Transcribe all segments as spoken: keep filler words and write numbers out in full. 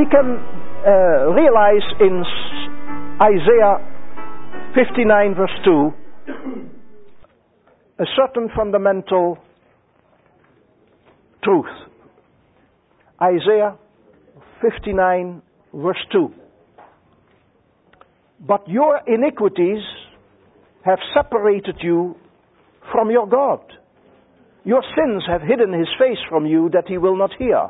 we can uh, realize in Isaiah fifty-nine verse two a certain fundamental truth. Isaiah fifty-nine verse two. But your iniquities have separated you from your God. Your sins have hidden his face from you that he will not hear.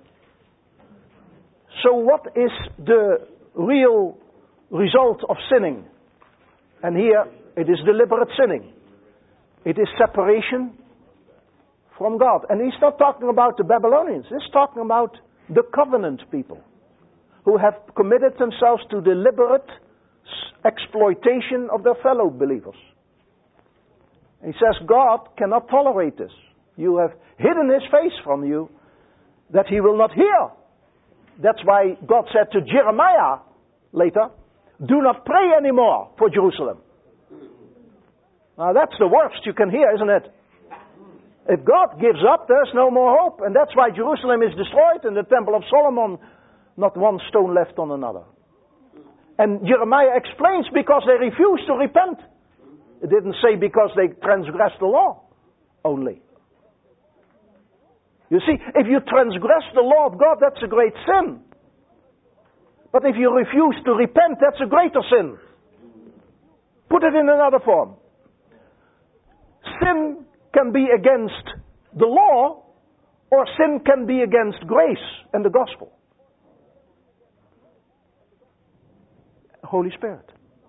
So what is the real result of sinning? And here it is deliberate sinning. It is separation from God. And he's not talking about the Babylonians. He's talking about the covenant people who have committed themselves to deliberate exploitation of their fellow believers. He says God cannot tolerate this. You have hidden his face from you that he will not hear. That's why God said to Jeremiah later, do not pray anymore for Jerusalem. Now that's the worst you can hear, isn't it? If God gives up, there's no more hope. And that's why Jerusalem is destroyed and the Temple of Solomon, not one stone left on another. And Jeremiah explains because they refused to repent. It didn't say because they transgressed the law only. You see, if you transgress the law of God, that's a great sin. But if you refuse to repent, that's a greater sin. Put it in another form. Sin can be against the law, or sin can be against grace and the gospel. Holy Spirit.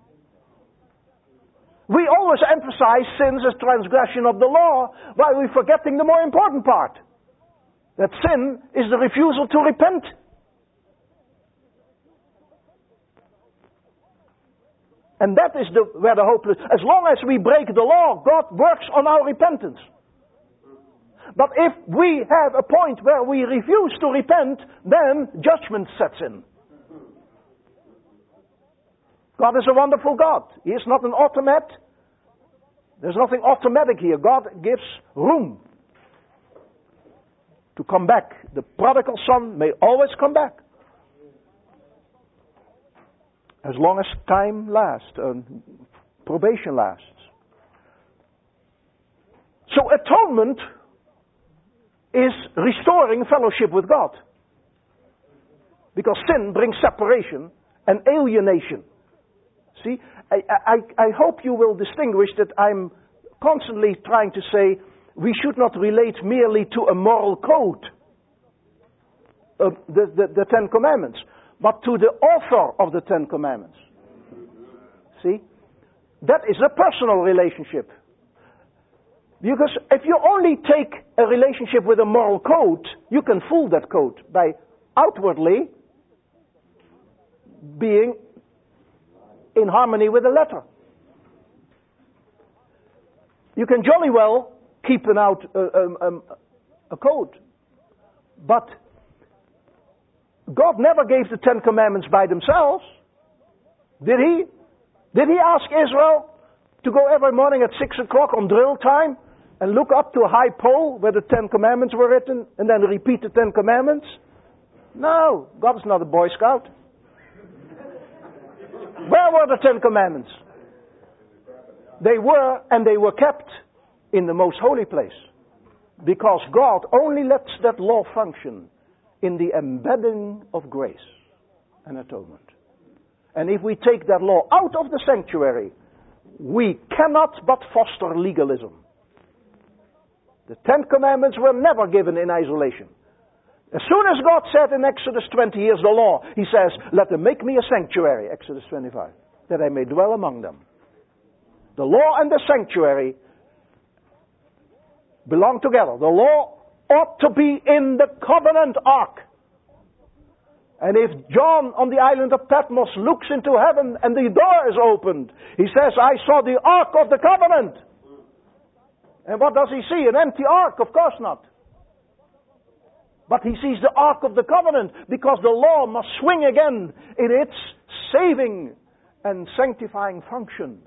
We always emphasize sins as transgression of the law, while we're forgetting the more important part. That sin is the refusal to repent. And that is the, where the hope is. As long as we break the law, God works on our repentance. But if we have a point where we refuse to repent, then judgment sets in. God is a wonderful God. He is not an automat. There's nothing automatic here. God gives room to come back. The prodigal son may always come back. As long as time lasts, and probation lasts. So atonement is restoring fellowship with God. Because sin brings separation and alienation. See, I, I, I hope you will distinguish that I'm constantly trying to say we should not relate merely to a moral code, uh, the, the, the Ten Commandments, but to the author of the Ten Commandments. See? That is a personal relationship. Because if you only take a relationship with a moral code, you can fool that code by outwardly being in harmony with the letter. You can jolly well keep an out uh, um, um, a code, but God never gave the Ten Commandments by themselves. Did he? Did he ask Israel to go every morning at six o'clock on drill time and look up to a high pole where the Ten Commandments were written and then repeat the Ten Commandments? No, God is not a Boy Scout. Where were the Ten Commandments? They were, and they were kept in the most holy place. Because God only lets that law function in the embedding of grace and atonement. And if we take that law out of the sanctuary, we cannot but foster legalism. The Ten Commandments were never given in isolation. As soon as God said in Exodus twenty, here's the law, he says, let them make me a sanctuary, Exodus twenty-five, that I may dwell among them. The law and the sanctuary belong together. The law ought to be in the covenant ark. And if John on the island of Patmos looks into heaven and the door is opened, he says, I saw the ark of the covenant. And what does he see? An empty ark? Of course not. But he sees the ark of the covenant because the law must swing again in its saving and sanctifying function.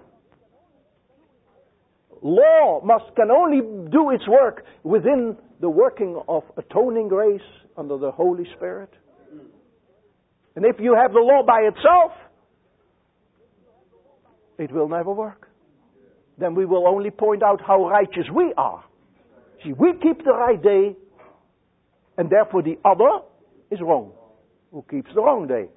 Law must can only do its work within the working of atoning grace under the Holy Spirit. And if you have the law by itself, it will never work. Then we will only point out how righteous we are. See, we keep the right day, and therefore the other is wrong, who keeps the wrong day.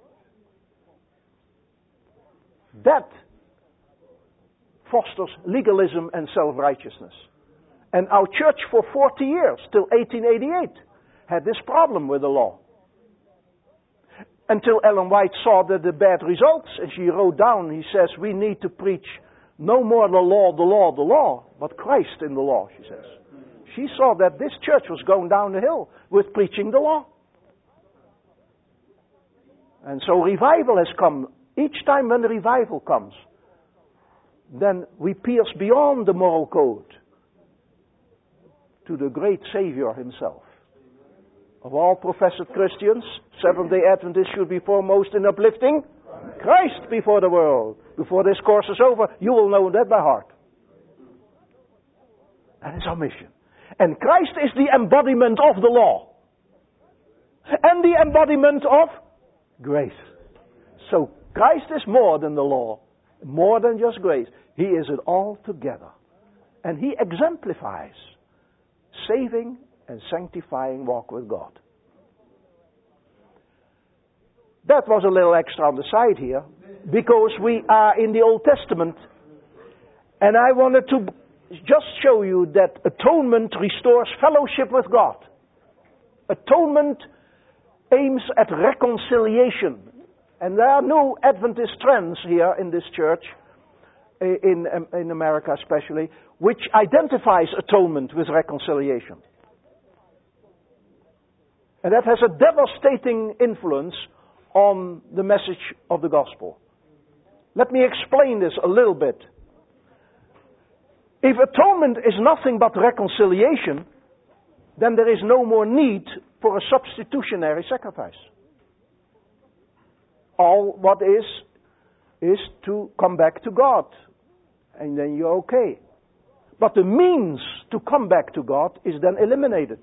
That fosters legalism and self-righteousness. And our church for forty years, till eighteen eighty-eight, had this problem with the law. Until Ellen White saw that the bad results, and she wrote down, he says, we need to preach no more the law, the law, the law, but Christ in the law, she says. She saw that this church was going down the hill with preaching the law. And so revival has come. Each time when the revival comes, then we pierce beyond the moral code to the great Savior himself. Of all professed Christians, Seventh-day Adventists should be foremost in uplifting Christ before the world. Before this course is over, you will know that by heart. That is our mission. And Christ is the embodiment of the law. And the embodiment of grace. So Christ is more than the law. More than just grace. He is it all together. And he exemplifies saving and sanctifying walk with God. That was a little extra on the side here, because we are in the Old Testament, and I wanted to just show you that atonement restores fellowship with God. Atonement aims at reconciliation. And there are new Adventist trends here in this church, in, in America especially, which identifies atonement with reconciliation. And that has a devastating influence on the message of the gospel. Let me explain this a little bit. If atonement is nothing but reconciliation, then there is no more need for a substitutionary sacrifice. All what is, is to come back to God, and then you're okay. But the means to come back to God is then eliminated.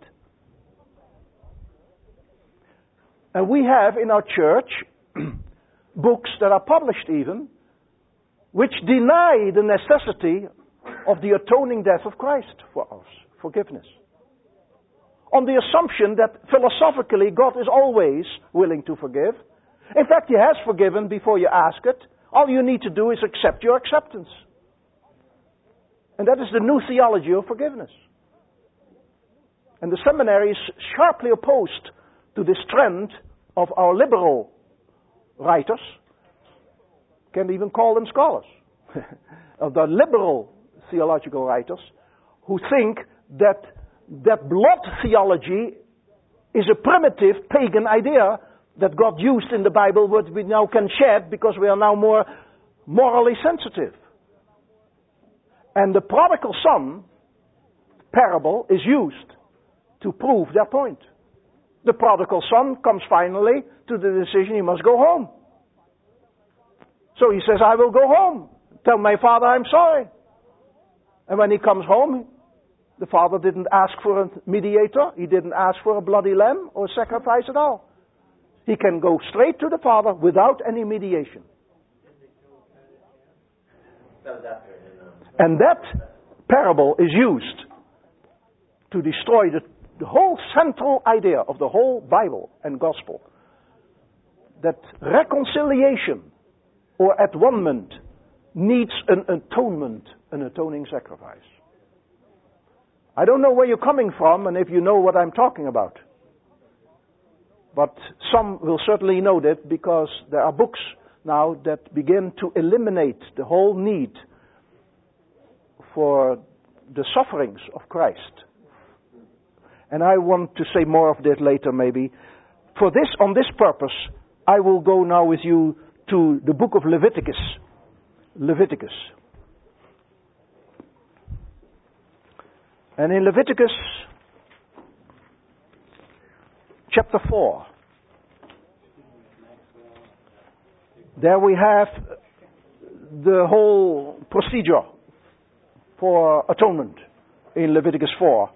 And we have in our church books that are published even, which deny the necessity of the atoning death of Christ for us, forgiveness. On the assumption that philosophically God is always willing to forgive. In fact, He has forgiven before you ask it. All you need to do is accept your acceptance. And that is the new theology of forgiveness. And the seminary is sharply opposed to this trend of our liberal writers, can even call them scholars, of the liberal theological writers, who think that that blood theology is a primitive pagan idea that God used in the Bible, what we now can shed because we are now more morally sensitive. And the prodigal son parable is used to prove their point. The prodigal son comes finally to the decision he must go home. So he says, I will go home. Tell my father I'm sorry. And when he comes home, the father didn't ask for a mediator. He didn't ask for a bloody lamb or sacrifice at all. He can go straight to the father without any mediation. And that parable is used to destroy the The whole central idea of the whole Bible and gospel, that reconciliation or at-one-ment needs an atonement, an atoning sacrifice. I don't know where you're coming from and if you know what I'm talking about. But some will certainly know that, because there are books now that begin to eliminate the whole need for the sufferings of Christ. And I want to say more of that later maybe. For this, on this purpose, I will go now with you to the book of Leviticus. Leviticus. And in Leviticus chapter four, there we have the whole procedure for atonement in Leviticus four.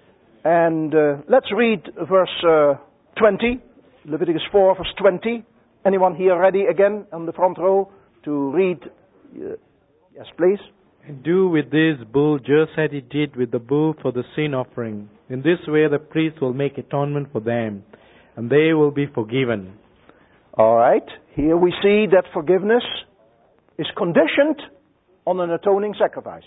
And uh, let's read verse uh, twenty, Leviticus four, verse twenty. anyone here ready again on the front row to read? Uh, yes, please. And do with this bull just as he did with the bull for the sin offering. In this way the priest will make atonement for them, and they will be forgiven. All right. Here we see that forgiveness is conditioned on an atoning sacrifice.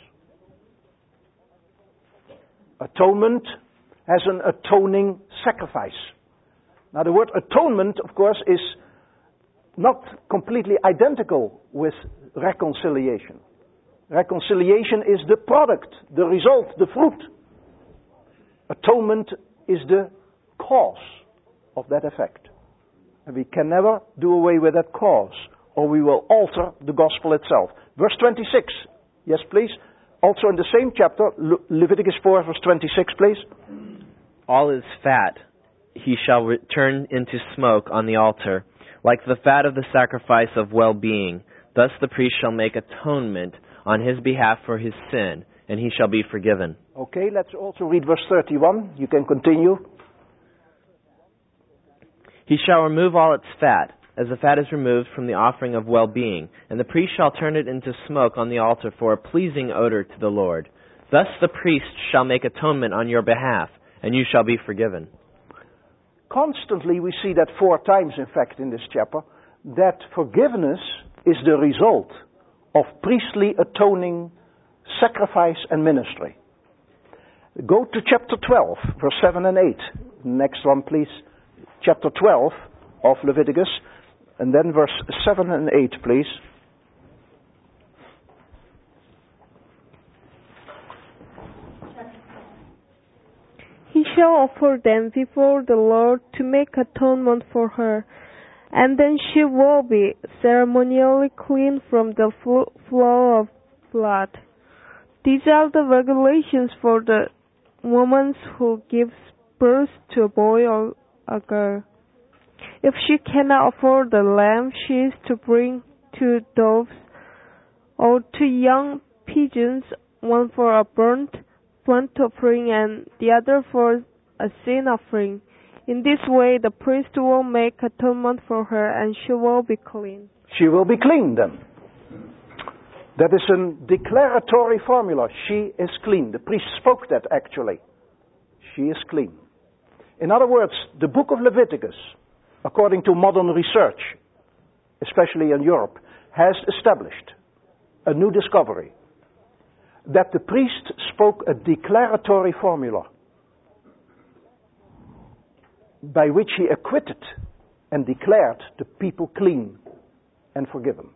Atonement has an atoning sacrifice. Now the word atonement, of course, is not completely identical with reconciliation. Reconciliation is the product, the result, the fruit. Atonement is the cause of that effect. And we can never do away with that cause, or we will alter the gospel itself. Verse twenty-six. Yes, please. Also in the same chapter, Le- Leviticus four, verse twenty-six, please. All is fat he shall return into smoke on the altar, like the fat of the sacrifice of well-being. Thus the priest shall make atonement on his behalf for his sin, and he shall be forgiven. Okay, let's also read verse thirty-one. You can continue. He shall remove all its fat, as the fat is removed from the offering of well-being, and the priest shall turn it into smoke on the altar for a pleasing odor to the Lord. Thus the priest shall make atonement on your behalf, and you shall be forgiven. Constantly we see that four times, in fact, in this chapter, that forgiveness is the result of priestly atoning sacrifice and ministry. Go to chapter twelve, verse seven and eight. Next one, please. Chapter twelve of Leviticus, and then verse seven and eight, please. He shall offer them before the Lord to make atonement for her, and then she will be ceremonially clean from the flow of blood. These are the regulations for the woman who gives birth to a boy or a girl. If she cannot afford the lamb, she is to bring two doves or two young pigeons, one for a burnt burnt offering and the other for a sin offering. In this way the priest will make atonement for her, and she will be clean. She will be clean then. That is a declaratory formula. She is clean. The priest spoke that actually. She is clean. In other words, the book of Leviticus, according to modern research, especially in Europe, has established a new discovery. That the priest spoke a declaratory formula by which he acquitted and declared the people clean and forgiven.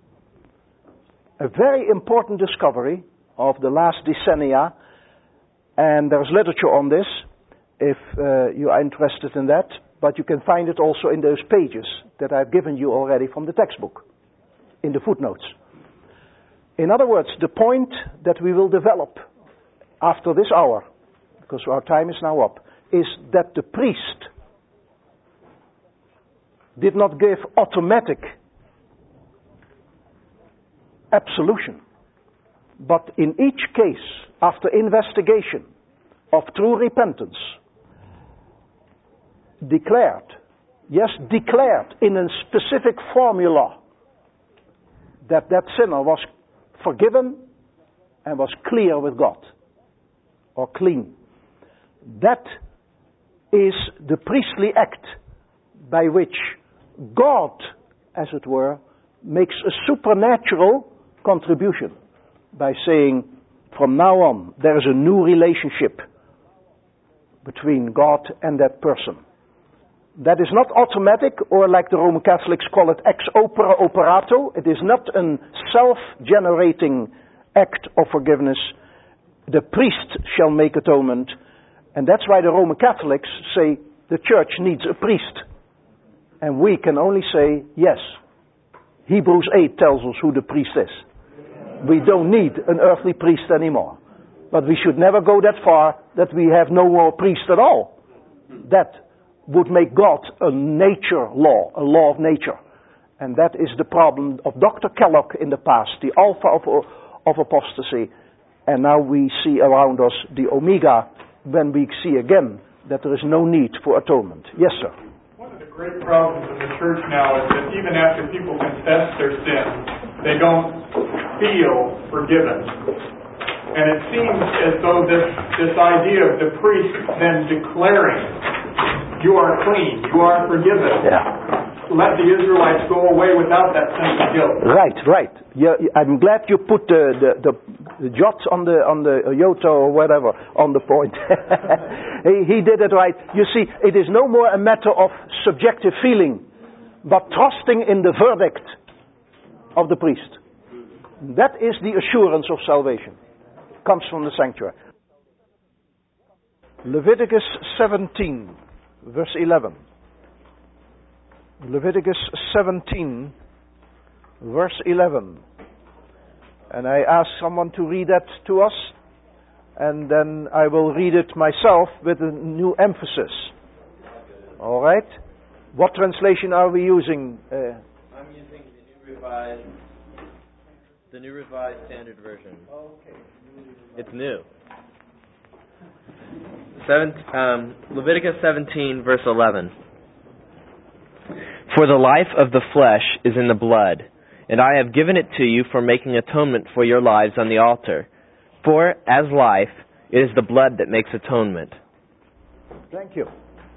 A very important discovery of the last decennia, and there's literature on this if uh, you are interested in that, but you can find it also in those pages that I've given you already from the textbook, in the footnotes. In other words, the point that we will develop after this hour, because our time is now up, is that the priest did not give automatic absolution, but in each case, after investigation of true repentance, declared, yes, declared in a specific formula that that sinner was forgiven and was clear with God, or clean. That is the priestly act by which God, as it were, makes a supernatural contribution by saying, from now on, there is a new relationship between God and that person. That is not automatic, or like the Roman Catholics call it, ex opere operato. It is not a self-generating act of forgiveness. The priest shall make atonement. And that's why the Roman Catholics say the church needs a priest. And we can only say, yes. Hebrews eight tells us who the priest is. We don't need an earthly priest anymore. But we should never go that far that we have no more priest at all. That would make God a nature law, a law of nature. And that is the problem of Doctor Kellogg in the past, the alpha of, of apostasy. And now we see around us the omega, when we see again that there is no need for atonement. Yes, sir. great problem in the church now is that even after people confess their sins, they don't feel forgiven. And it seems as though this, this idea of the priest then declaring, you are clean, you are forgiven, Yeah. let the Israelites go away without that sense of guilt. Right, right. Yeah, I'm glad you put the, the, the, the jots on the on the iota or whatever on the point. he, he did it right. You see, it is no more a matter of subjective feeling, but trusting in the verdict of the priest. That is the assurance of salvation. Comes from the sanctuary. Leviticus seventeen, verse eleven. Leviticus seventeen, verse eleven. And I ask someone to read that to us, and then I will read it myself with a new emphasis. All right? What translation are we using? Uh, I'm using the New Revised, the New Revised Standard Version. okay. It's new. Seven, um, Leviticus seventeen, verse eleven. For the life of the flesh is in the blood, and I have given it to you for making atonement for your lives on the altar. For, as life, it is the blood that makes atonement. Thank you.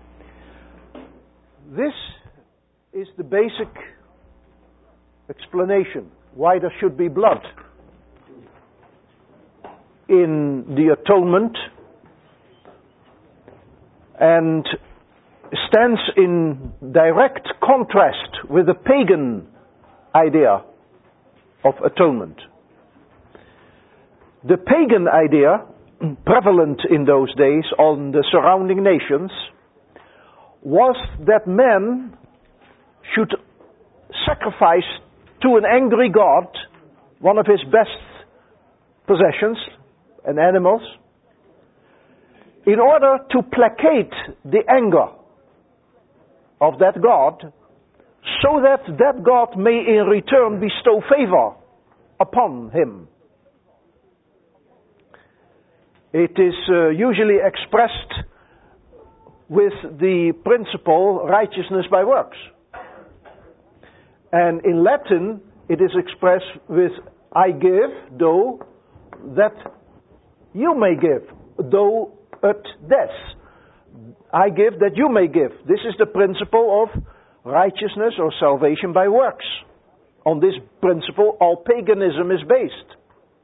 This is the basic explanation why there should be blood in the atonement, and stands in direct contrast with the pagan idea of atonement. The pagan idea, prevalent in those days on the surrounding nations, was that men should sacrifice to an angry god one of his best possessions, an animal, in order to placate the anger of that god, so that that god may in return bestow favor upon him. It is uh, usually expressed with the principle righteousness by works. And in Latin, it is expressed with I give, though that you may give, though ut des. I give that you may give. This is the principle of righteousness or salvation by works. On this principle, all paganism is based.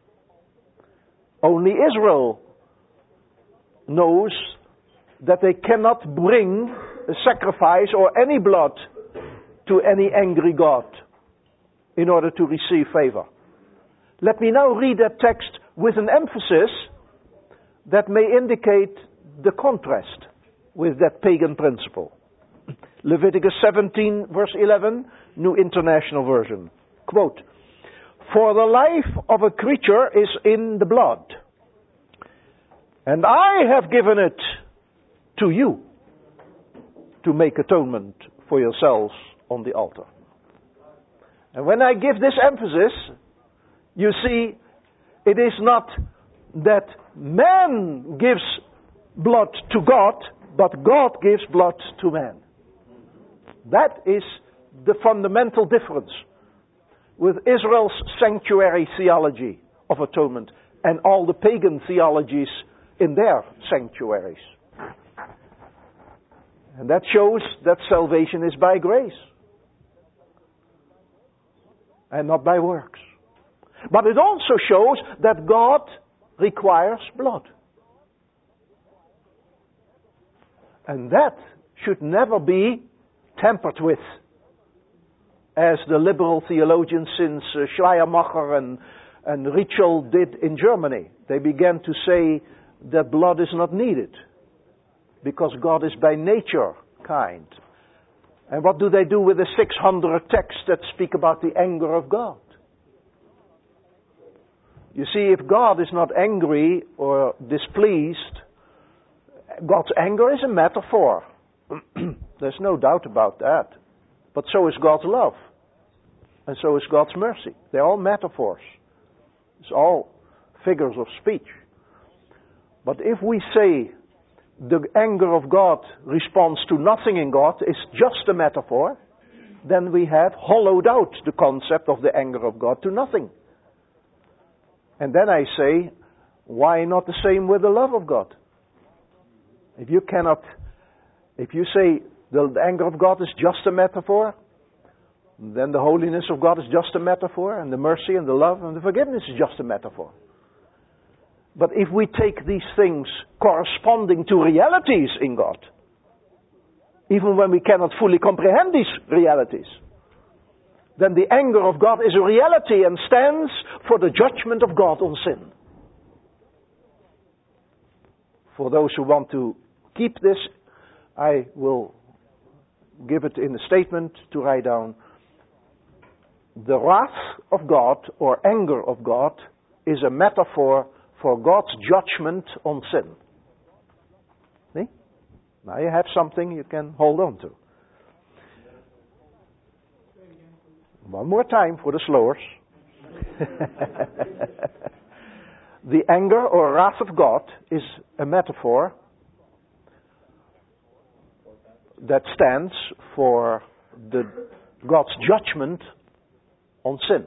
Only Israel knows that they cannot bring a sacrifice or any blood to any angry god in order to receive favor. Let me now read that text with an emphasis that may indicate the contrast with that pagan principle. Leviticus seventeen, verse eleven, New International Version. Quote, for the life of a creature is in the blood, and I have given it to you to make atonement for yourselves on the altar. And when I give this emphasis, you see, it is not that man gives blood to God, but God gives blood to man. That is the fundamental difference with Israel's sanctuary theology of atonement and all the pagan theologies in their sanctuaries. And that shows that salvation is by grace and not by works. But it also shows that God requires blood. And that should never be tampered with, as the liberal theologians since uh, Schleiermacher and, and Ritschl did in Germany. They began to say that blood is not needed, because God is by nature kind. And what do they do with the six hundred texts that speak about the anger of God? You see, if God is not angry or displeased, God's anger is a metaphor. There's no doubt about that. But so is God's love. And so is God's mercy. They're all metaphors. It's all figures of speech. But if we say the anger of God responds to nothing in God, is just a metaphor, then we have hollowed out the concept of the anger of God to nothing. And then I say, why not the same with the love of God? If you cannot, if you say the, the anger of God is just a metaphor, then the holiness of God is just a metaphor, and the mercy and the love and the forgiveness is just a metaphor. But if we take these things corresponding to realities in God, even when we cannot fully comprehend these realities, then the anger of God is a reality and stands for the judgment of God on sin. For those who want to keep this, I will give it in a statement to write down. The wrath of God, or anger of God, is a metaphor for God's judgment on sin. See? Now you have something you can hold on to. One more time for the slowers. The anger or wrath of God is a metaphor that stands for the God's judgment on sin.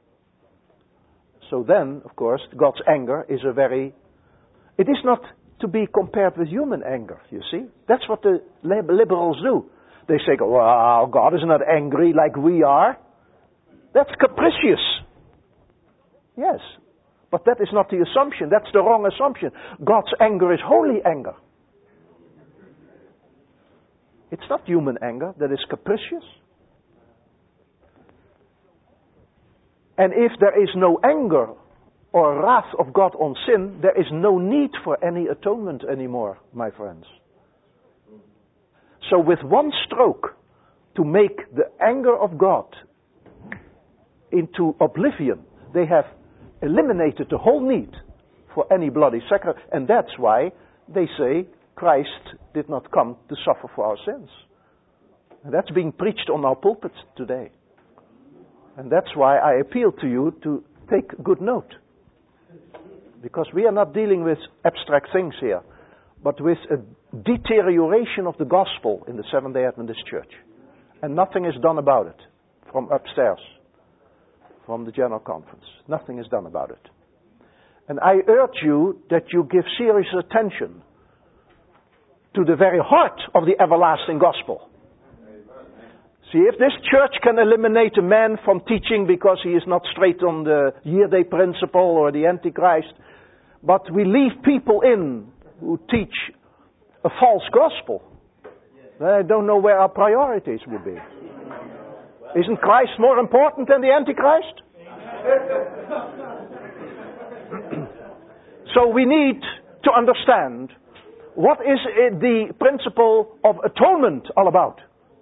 So then, of course, God's anger is a very... It is not to be compared with human anger, you see. That's what the liberals do. They say, well, God is not angry like we are. That's capricious. Yes, but that is not the assumption. That's the wrong assumption. God's anger is holy anger. It's not human anger that is capricious. And if there is no anger or wrath of God on sin, there is no need for any atonement anymore, my friends. So with one stroke, to make the anger of God into oblivion, they have eliminated the whole need for any bloody sacrifice. And that's why they say Christ did not come to suffer for our sins. And that's being preached on our pulpits today. And that's why I appeal to you to take good note. Because we are not dealing with abstract things here, but with a deterioration of the gospel in the Seventh-day Adventist Church. And nothing is done about it from upstairs, from the General Conference. Nothing is done about it. And I urge you that you give serious attention to the very heart of the everlasting gospel. See, if this church can eliminate a man from teaching because he is not straight on the year-day principle or the Antichrist, but we leave people in who teach a false gospel, then I don't know where our priorities would be. Isn't Christ more important than the Antichrist? So we need to understand, what is the principle of atonement all about?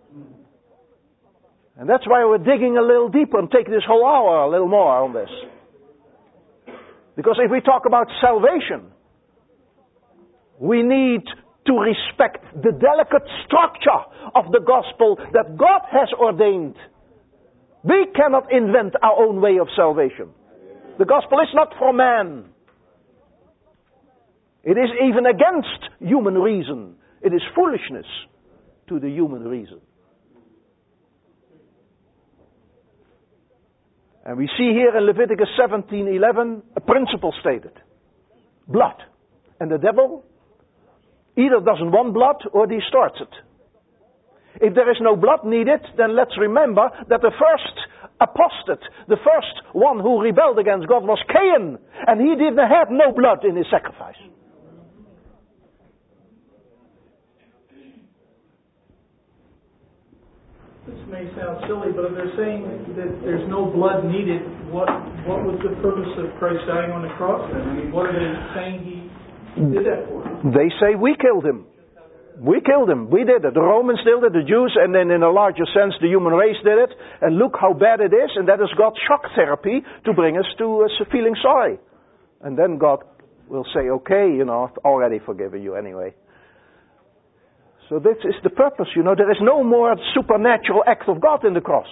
And that's why we're digging a little deeper and take this whole hour a little more on this. Because if we talk about salvation, we need to respect the delicate structure of the gospel that God has ordained. We cannot invent our own way of salvation. The gospel is not for man. It is even against human reason. It is foolishness to the human reason. And we see here in Leviticus seventeen eleven a principle stated. Blood. And the devil either doesn't want blood or distorts it. If there is no blood needed, then let's remember that the first apostate, the first one who rebelled against God was Cain. And he didn't have no blood in his sacrifice. This may sound silly, but if they're saying that there's no blood needed, what what was the purpose of Christ dying on the cross then? I mean, what are they saying he did that for? They say we killed him. We killed him. We did it. The Romans did it, the Jews, and then in a larger sense the human race did it. And look how bad it is, and that is God's shock therapy to bring us to uh, feeling sorry. And then God will say, okay, you know, I've already forgiven you anyway. So this is the purpose, you know. There is no more supernatural act of God in the cross.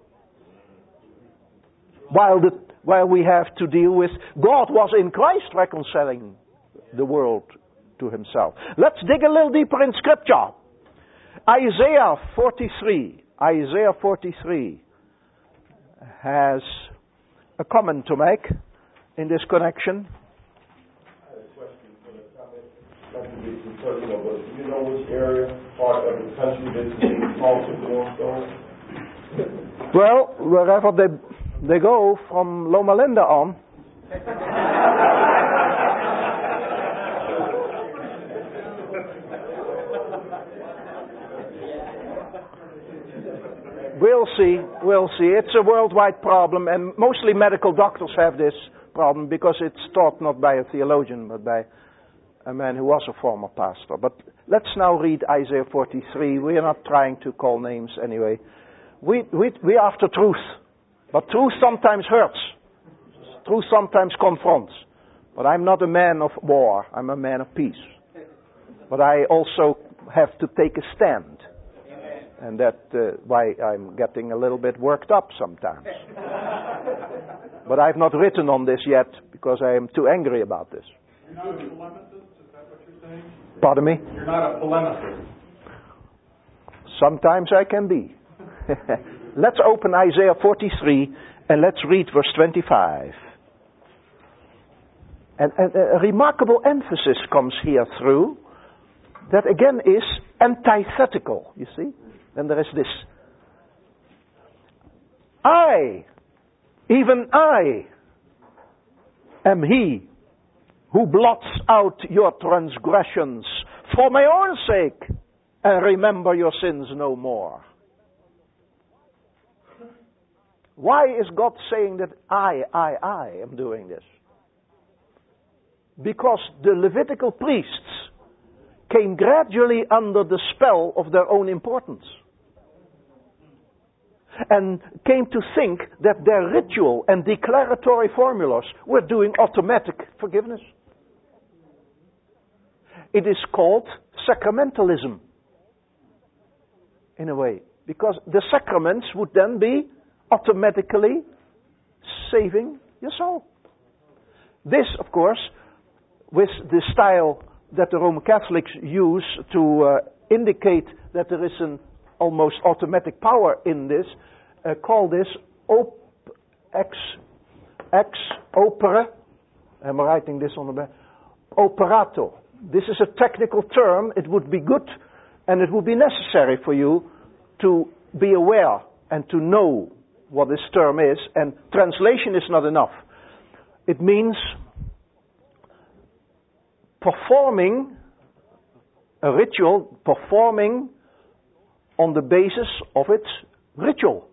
While, the, while we have to deal with, God was in Christ reconciling the world to himself. Let's dig a little deeper in Scripture. Isaiah forty-three. Isaiah forty-three has a comment to make in this connection. I have a question for the comment. Not to be too personal, but do you know which area, part of the country this is called to Billstone? Well, wherever they they go from Loma Linda on. We'll see, we'll see. It's a worldwide problem, and mostly medical doctors have this problem because it's taught not by a theologian, but by a man who was a former pastor. But let's now read Isaiah forty-three. We are not trying to call names anyway. We, we, we are after truth, but truth sometimes hurts. Truth sometimes confronts. But I'm not a man of war. I'm a man of peace. But I also have to take a stand. And that's uh, why I'm getting a little bit worked up sometimes. But I've not written on this yet because I am too angry about this. You're not a polemicist? Is that what you're saying? Pardon me? You're not a polemicist. Sometimes I can be. Let's open Isaiah forty-three and let's read verse twenty-five. And, and a remarkable emphasis comes here through that again is antithetical, you see. Then there is this. I, even I, am he who blots out your transgressions for my own sake and remember your sins no more. Why is God saying that I, I, I am doing this? Because the Levitical priests came gradually under the spell of their own importance and came to think that their ritual and declaratory formulas were doing automatic forgiveness. It is called sacramentalism in a way, because the sacraments would then be automatically saving your soul. This, of course, with the style that the Roman Catholics use to uh, indicate that there is an almost automatic power in this, uh, call this op, ex, ex opere, I'm writing this on the back, operato. This is a technical term. It would be good and it would be necessary for you to be aware and to know what this term is, and translation is not enough. It means performing a ritual, performing on the basis of its ritual.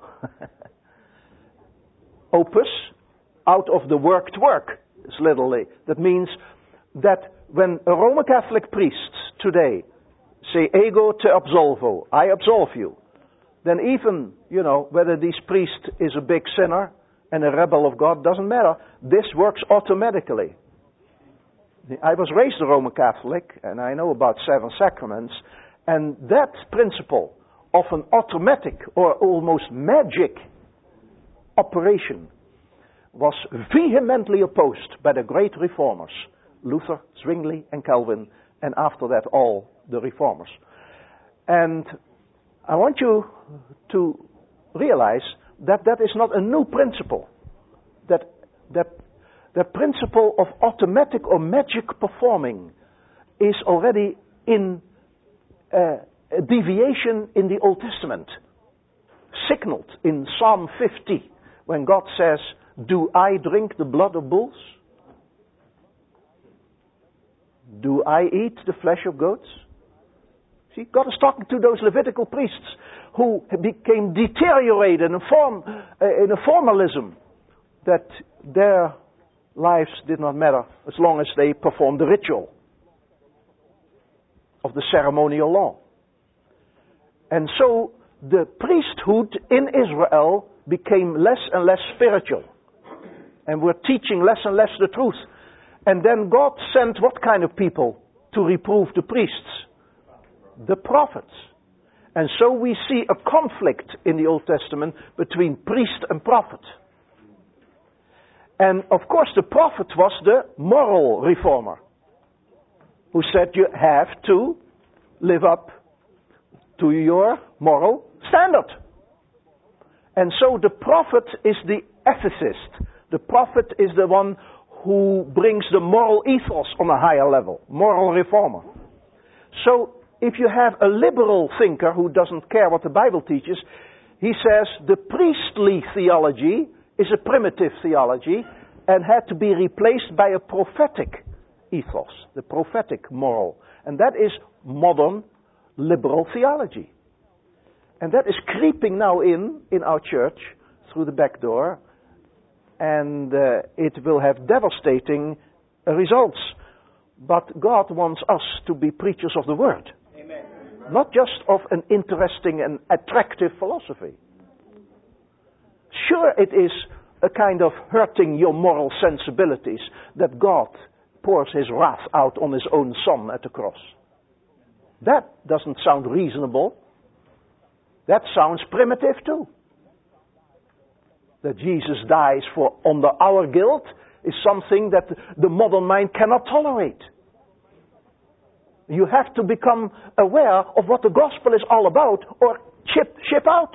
Opus, out of the worked work, is literally. That means that when a Roman Catholic priest today say, ego te absolvo, I absolve you, then even, you know, whether this priest is a big sinner and a rebel of God, doesn't matter. This works automatically. I was raised a Roman Catholic, and I know about seven sacraments, and that principle of an automatic or almost magic operation was vehemently opposed by the great reformers, Luther, Zwingli, and Calvin, and after that all the reformers. And I want you to realize that that is not a new principle. That that the principle of automatic or magic performing is already in uh, a deviation in the Old Testament, signaled in Psalm fifty, when God says, "Do I drink the blood of bulls? Do I eat the flesh of goats?" See, God is talking to those Levitical priests who became deteriorated in a, form, uh, in a formalism that their lives did not matter as long as they performed the ritual of the ceremonial law. And so the priesthood in Israel became less and less spiritual, and were teaching less and less the truth. And then God sent what kind of people to reprove the priests? The prophets. And so we see a conflict in the Old Testament between priest and prophet. And of course the prophet was the moral reformer. who said you have to live up to your moral standard. And so the prophet is the ethicist. The prophet is the one who brings the moral ethos on a higher level, moral reformer. So if you have a liberal thinker who doesn't care what the Bible teaches, he says the priestly theology is a primitive theology and had to be replaced by a prophetic ethos, the prophetic moral. And that is modern liberal theology. And that is creeping now in, in our church, through the back door, and uh, it will have devastating uh, results. But God wants us to be preachers of the Word. Amen. Not just of an interesting and attractive philosophy. Sure, it is a kind of hurting your moral sensibilities that God pours His wrath out on His own Son at the cross. That doesn't sound reasonable. That sounds primitive too. That Jesus dies for under our guilt is something that the modern mind cannot tolerate. You have to become aware of what the gospel is all about, or chip, ship out.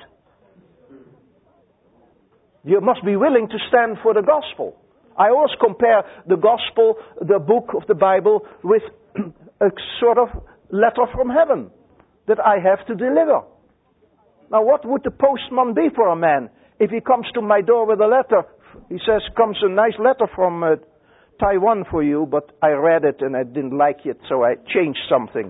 You must be willing to stand for the gospel. I always compare the gospel, the book of the Bible, with a sort of letter from heaven that I have to deliver. Now, what would the postman be for a man if he comes to my door with a letter? He says, comes a nice letter from uh, Taiwan for you, but I read it and I didn't like it, so I changed something.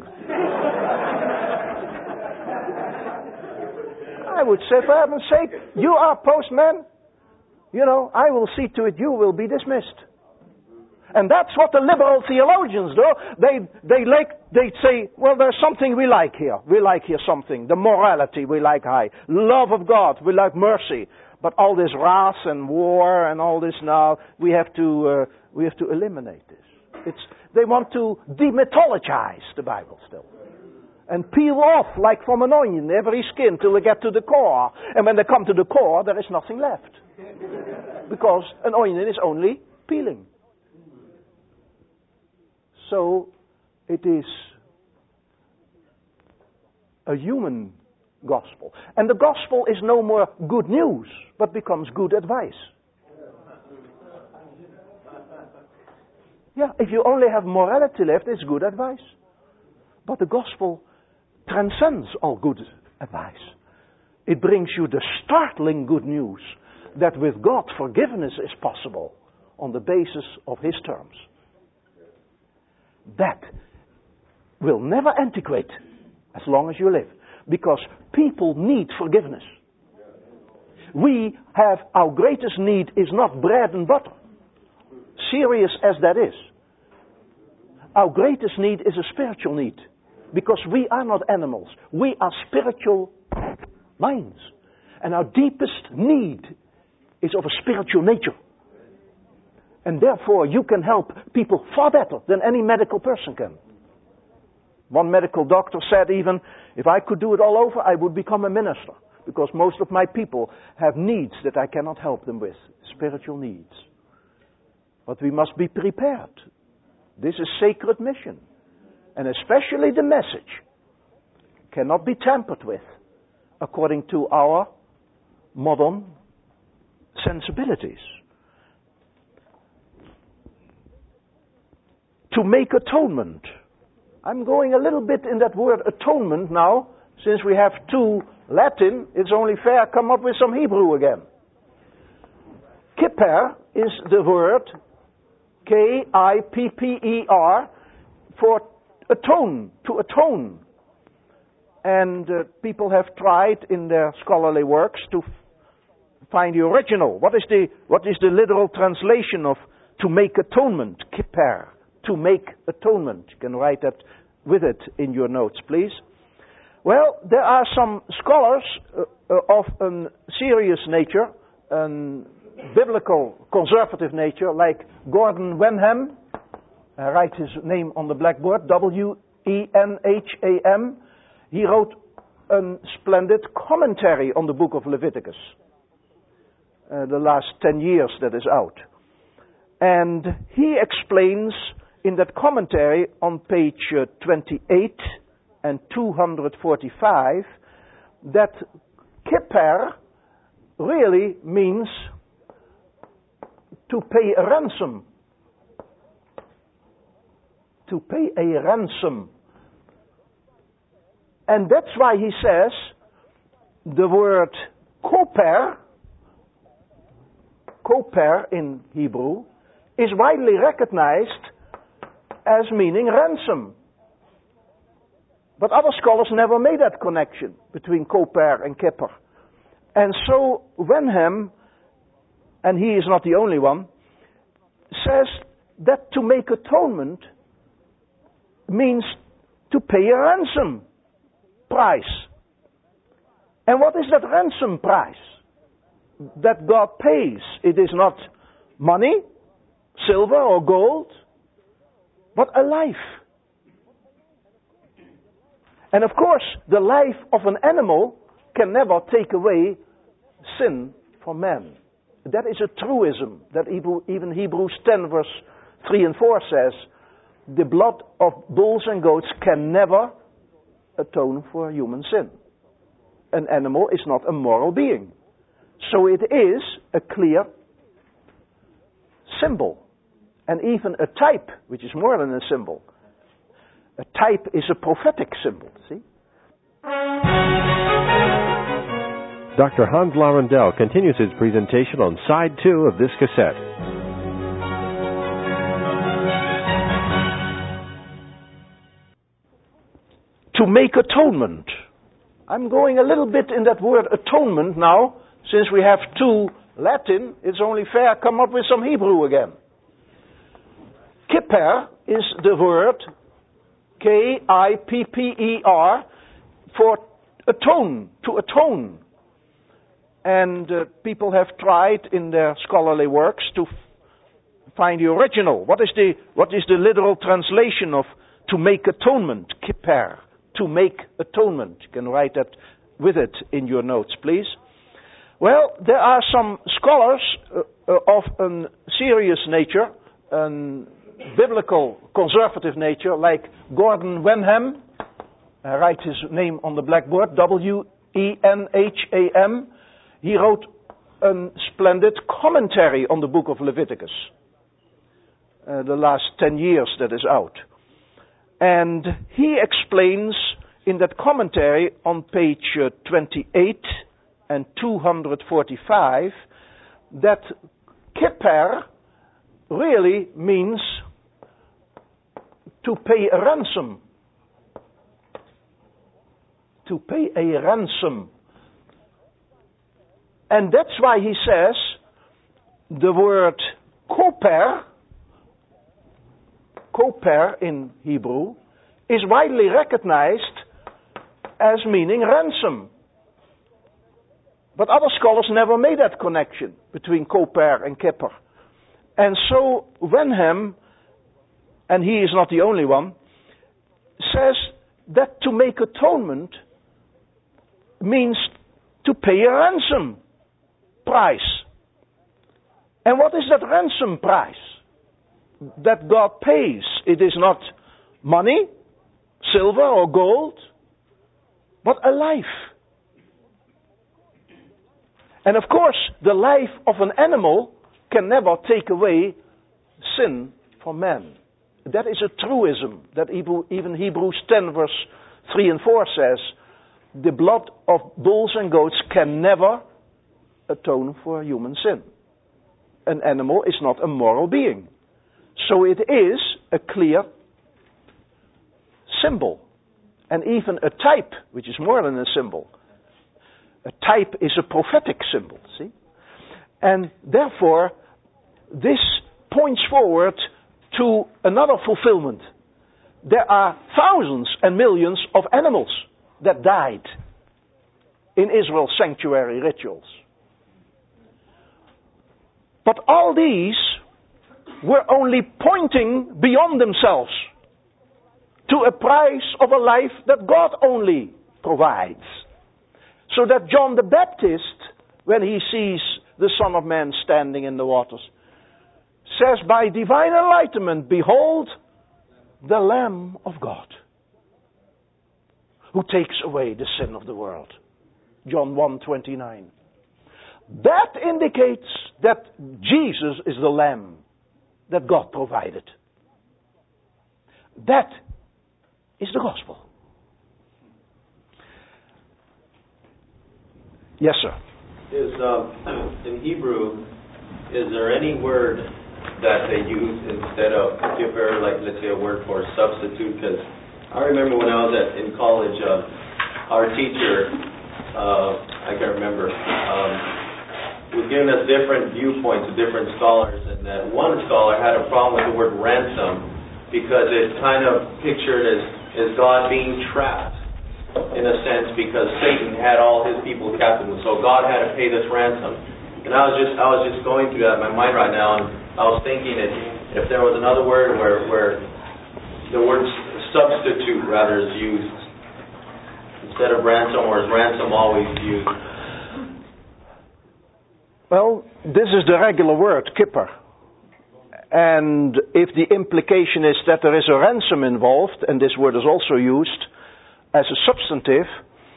I would say, for heaven's sake, you are postman. You know, I will see to it you will be dismissed. And that's what the liberal theologians do. They they like they say, well, there's something we like here. We like here something. The morality we like high. Love of God, we like mercy. But all this wrath and war and all this now, we have to uh, we have to eliminate this. It's they want to demythologize the Bible still. And peel off like from an onion every skin till they get to the core. And when they come to the core, there is nothing left. Because an onion is only peeling. So it is a human gospel. And the gospel is no more good news, but becomes good advice. Yeah, if you only have morality left, it's good advice. But the gospel transcends all good advice. It brings you the startling good news that with God forgiveness is possible on the basis of His terms. That will never antiquate as long as you live. Because people need forgiveness. We have, our greatest need is not bread and butter. Serious as that is. Our greatest need is a spiritual need. Because we are not animals. We are spiritual minds. And our deepest need is of a spiritual nature. And therefore you can help people far better than any medical person can. One medical doctor said even, if I could do it all over, I would become a minister. Because most of my people have needs that I cannot help them with. Spiritual needs. But we must be prepared. This is sacred mission. And especially the message cannot be tampered with according to our modern sensibilities. To make atonement. I'm going a little bit in that word atonement now. Since we have two Latin, it's only fair I come up with some Hebrew again. Kippur is the word K I P P E R for atone, to atone. And uh, people have tried in their scholarly works to f- find the original. What is the what is the literal translation of to make atonement? Kippur. To make atonement. You can write that with it in your notes, please. Well, there are some scholars uh, uh, of a serious nature, a biblical, conservative nature, like Gordon Wenham. I write his name on the blackboard, W E N H A M. He wrote a splendid commentary on the book of Leviticus. Uh, the last ten years that is out. And he explains in that commentary on page uh, twenty-eight and two forty-five that kippur really means to pay a ransom. To pay a ransom. And that's why he says the word koper, koper in Hebrew, is widely recognized as meaning ransom. But other scholars never made that connection between koper and kippur. And so Wenham, and he is not the only one, says that to make atonement means to pay a ransom price. And what is that ransom price that God pays? It is not money, silver or gold, but a life. And of course, the life of an animal can never take away sin from man. That is a truism that even Hebrews ten verse three and four says, the blood of bulls and goats can never atone for human sin. An animal is not a moral being. So it is a clear symbol. And even a type, which is more than a symbol. A type is a prophetic symbol, see? Doctor Hans Laurendel continues his presentation on side two of this cassette. To make atonement. I'm going a little bit in that word atonement now. Since we have two Latin, it's only fair to come up with some Hebrew again. Kippur is the word K I P P E R for atone, to atone. And uh, people have tried in their scholarly works to f- find the original. What is the what is the literal translation of to make atonement? Kippur, to make atonement. You can write that with it in your notes, please. Well, there are some scholars uh, uh, of a serious nature, a biblical conservative nature, like Gordon Wenham. I write his name on the blackboard, W E N H A M. He wrote a splendid commentary on the book of Leviticus. Uh, the last ten years that is out. And he explains in that commentary on page uh, twenty-eight and two forty-five that kippur really means to pay a ransom. To pay a ransom. And that's why he says the word koper, koper in Hebrew, is widely recognized as meaning ransom. But other scholars never made that connection between koper and kippur. And so Wenham, and he is not the only one, says that to make atonement means to pay a ransom price. And what is that ransom price that God pays? It is not money, silver or gold, but a life. And of course, the life of an animal can never take away sin from man. That is a truism that even Hebrews ten verse three and four says, the blood of bulls and goats can never atone for human sin. An animal is not a moral being. So it is a clear symbol. And even a type, which is more than a symbol. A type is a prophetic symbol, see? And therefore, this points forward to another fulfillment. There are thousands and millions of animals that died in Israel's sanctuary rituals. But all these were only pointing beyond themselves to a price of a life that God only provides. So that John the Baptist, when he sees the Son of Man standing in the waters, says, by divine enlightenment, behold, the Lamb of God, who takes away the sin of the world. John one twenty-nine. That indicates that Jesus is the Lamb that God provided. That is the gospel. Yes, sir. Is um, in Hebrew, is there any word that they use instead of giver, like let's say a word for substitute? Because I remember when I was at in college, uh, our teacher, uh, I can't remember, um, was giving us different viewpoints of different scholars, and that one scholar had a problem with the word ransom because it's kind of pictured as, as God being trapped in a sense because Satan had all his people captive, so God had to pay this ransom. And I was just I was just going through that in my mind right now, and I was thinking if, if there was another word where where the word substitute rather is used instead of ransom, or is ransom always used? Well, this is the regular word, kippur. And if the implication is that there is a ransom involved, and this word is also used as a substantive,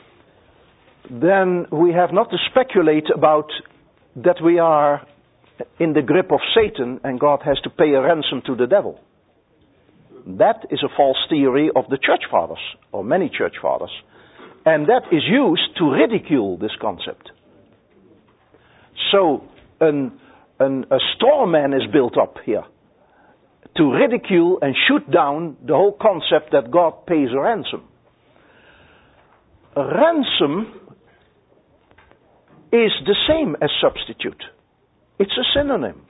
then we have not to speculate about that we are in the grip of Satan and God has to pay a ransom to the devil. That is a false theory of the church fathers, or many church fathers. And that is used to ridicule this concept. So, an, an, a straw man is built up here to ridicule and shoot down the whole concept that God pays a ransom. A ransom is the same as substitute. It's a synonym.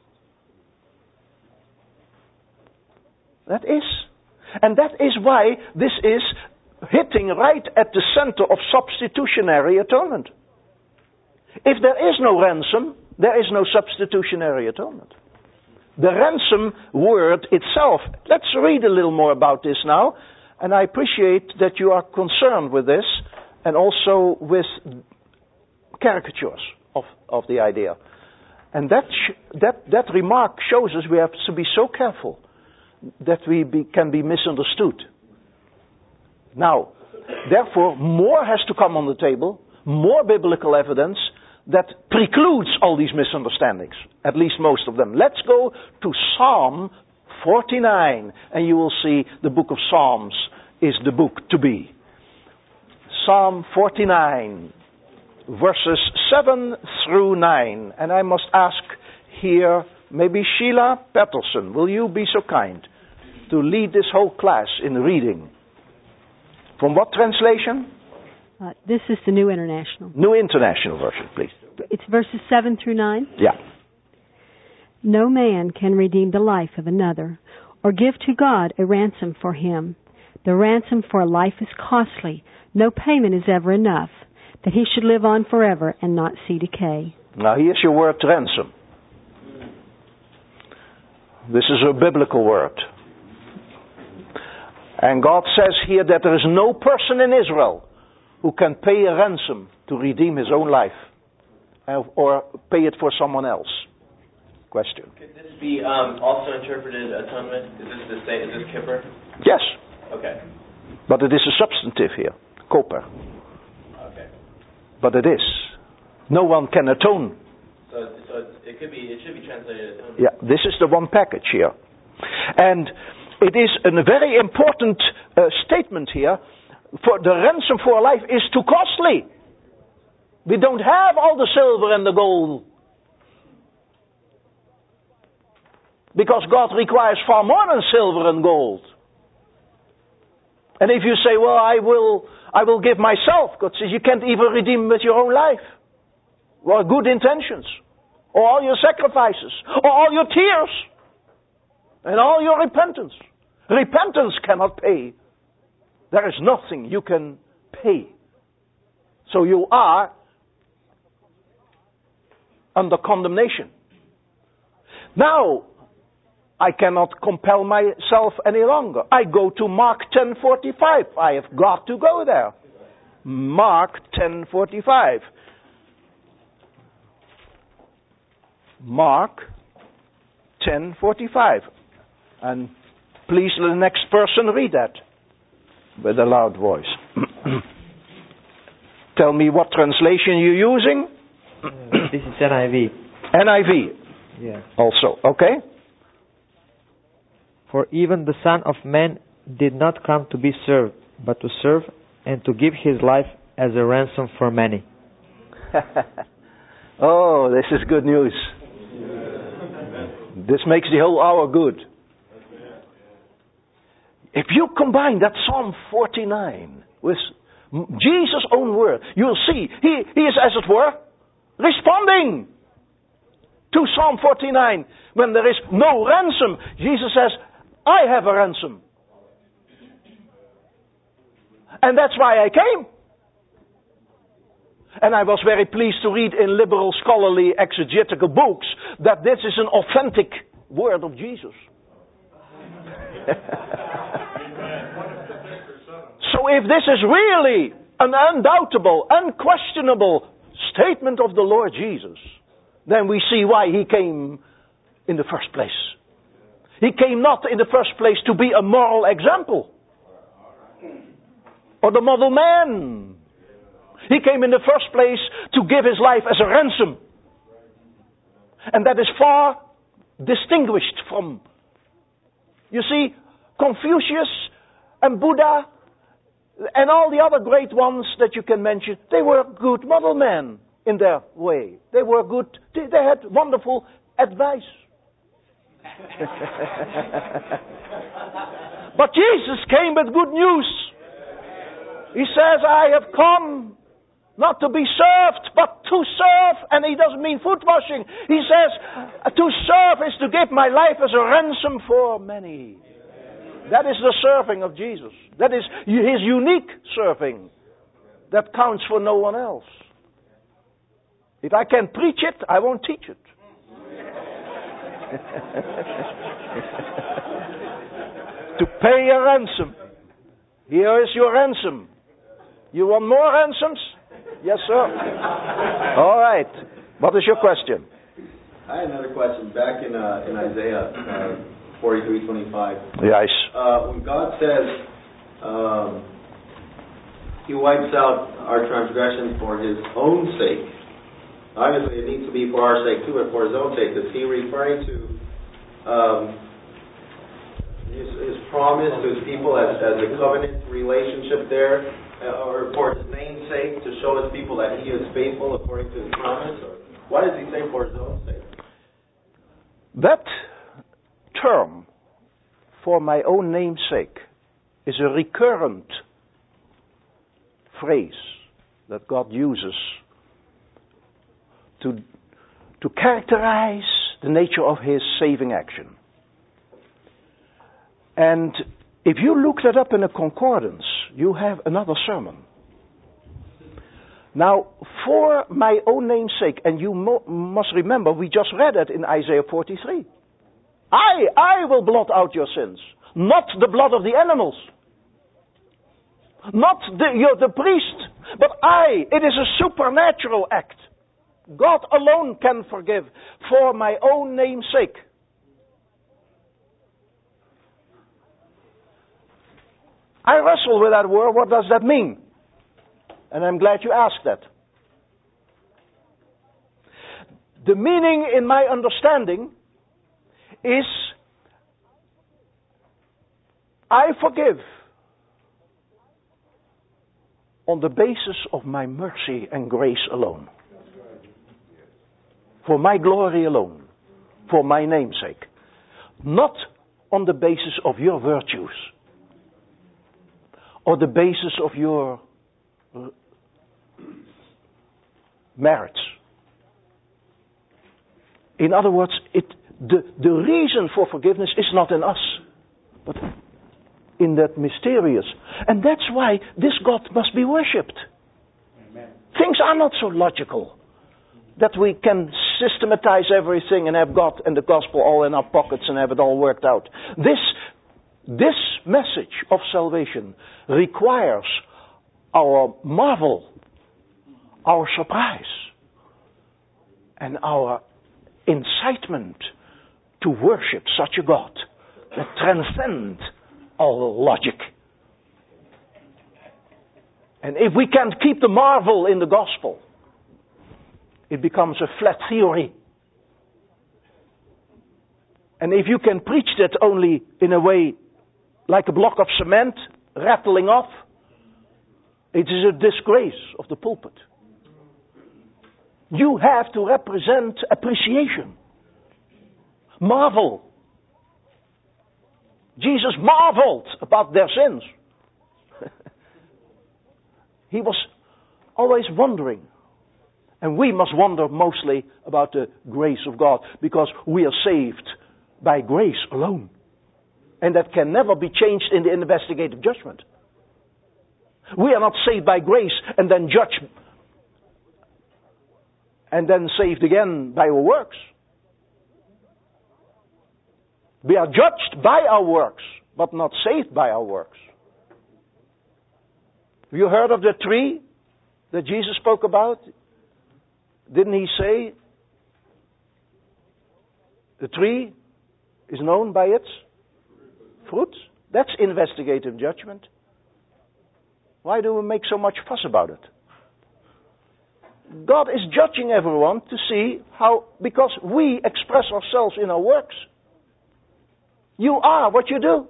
That is. And that is why this is hitting right at the center of substitutionary atonement. If there is no ransom, there is no substitutionary atonement. The ransom word itself, let's read a little more about this now, and I appreciate that you are concerned with this, and also with caricatures of, of the idea. And that, sh- that, that remark shows us we have to be so careful that we be, can be misunderstood. Now, therefore, more has to come on the table, more biblical evidence that precludes all these misunderstandings, at least most of them. Let's go to Psalm forty-nine, and you will see the book of Psalms is the book to be. Psalm forty-nine, verses seven through nine. And I must ask here, maybe Sheila Patterson, will you be so kind to lead this whole class in reading? From what translation? Uh, this is the New International. New International Version, please. It's verses seven through nine? Yeah. No man can redeem the life of another, or give to God a ransom for him. The ransom for a life is costly. No payment is ever enough, that he should live on forever and not see decay. Now here's your word ransom. This is a biblical word. And God says here that there is no person in Israel who can pay a ransom to redeem his own life, or pay it for someone else. Question. Could this be um, also interpreted atonement? Is this the same? Is this kippur? Yes. Okay. But it is a substantive here, koper. Okay. But it is. No one can atone. So, so it could be. It should be translated atonement. Yeah. This is the one package here, and it is a very important uh, statement here. For the ransom for a life is too costly. We don't have all the silver and the gold. Because God requires far more than silver and gold. And if you say, well, I will I will give myself, God says you can't even redeem with your own life. Or good intentions. Or all your sacrifices. Or all your tears. And all your repentance. Repentance cannot pay. There is nothing you can pay. So you are under condemnation. Now, I cannot compel myself any longer. I go to Mark ten forty-five. I have got to go there. Mark ten forty-five. Mark ten forty-five. And Please let the next person read that with a loud voice. Tell me what translation you're using. Uh, this is N I V. N I V. Yeah. Also, okay. For even the Son of Man did not come to be served, but to serve and to give his life as a ransom for many. Oh, this is good news. This makes the whole hour good. If you combine that Psalm forty-nine with Jesus' own word, you'll see he, he is, as it were, responding to Psalm forty-nine. When there is no ransom, Jesus says, I have a ransom. And that's why I came. And I was very pleased to read in liberal scholarly exegetical books that this is an authentic word of Jesus. So if this is really an undoubtable, unquestionable statement of the Lord Jesus, then we see why he came in the first place. He came not in the first place to be a moral example or the model man. He came in the first place to give his life as a ransom. And that is far distinguished from, you see, Confucius and Buddha and all the other great ones that you can mention. They were good model men in their way. They were good, they, they had wonderful advice. But Jesus came with good news. He says, I have come not to be served, but to serve. And he doesn't mean foot washing. He says, to serve is to give my life as a ransom for many. That is the serving of Jesus. That is his unique serving. That counts for no one else. If I can preach it, I won't teach it. To pay a ransom. Here is your ransom. You want more ransoms? Yes, sir. All right. What is your question? I had another question. Back in uh, in Isaiah uh, forty-three twenty-five. Yes. Uh, when God says um, He wipes out our transgressions for His own sake, obviously it needs to be for our sake too, but for His own sake. Is He referring to um, his, his promise to His people as, as a covenant relationship there? Uh, or for His name's sake, to show His people that He is faithful according to His promise? Or why does He say for His own sake? That term, for my own name's sake, is a recurrent phrase that God uses to, to characterize the nature of His saving action. And if you look that up in a concordance, you have another sermon. Now, for my own name's sake, and you mo- must remember, we just read it in Isaiah forty-three. I, I will blot out your sins, not the blood of the animals, not the, you're the priest, but I. It is a supernatural act. God alone can forgive for my own name's sake. I wrestle with that word. What does that mean? And I'm glad you asked that. The meaning, in my understanding, is I forgive on the basis of my mercy and grace alone. For my glory alone. For my name's sake. Not on the basis of your virtues. Or the basis of your merits. In other words, it, the, the reason for forgiveness is not in us, but in that mysterious. And that's why this God must be worshipped. Amen. Things are not so logical that we can systematize everything and have God and the gospel all in our pockets and have it all worked out. This, this message of salvation requires our marvel, our surprise, and our incitement to worship such a God that transcend all logic. And if we can't keep the marvel in the gospel, it becomes a flat theory. And if you can preach that only in a way like a block of cement rattling off, it is a disgrace of the pulpit. You have to represent appreciation. Marvel. Jesus marveled about their sins. He was always wondering. And we must wonder mostly about the grace of God, because we are saved by grace alone. And that can never be changed in the investigative judgment. We are not saved by grace and then judged and then saved again by our works. We are judged by our works, but not saved by our works. Have you heard of the tree that Jesus spoke about? Didn't he say the tree is known by its fruit? That's investigative judgment. Why do we make so much fuss about it? God is judging everyone to see how, because we express ourselves in our works. You are what you do.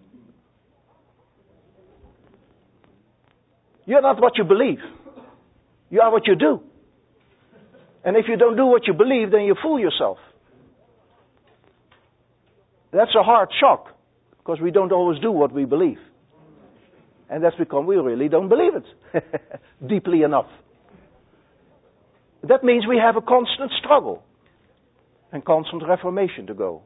You're not what you believe. You are what you do. And if you don't do what you believe, then you fool yourself. That's a hard shock, because we don't always do what we believe. And that's because we really don't believe it deeply enough. That means we have a constant struggle and constant reformation to go.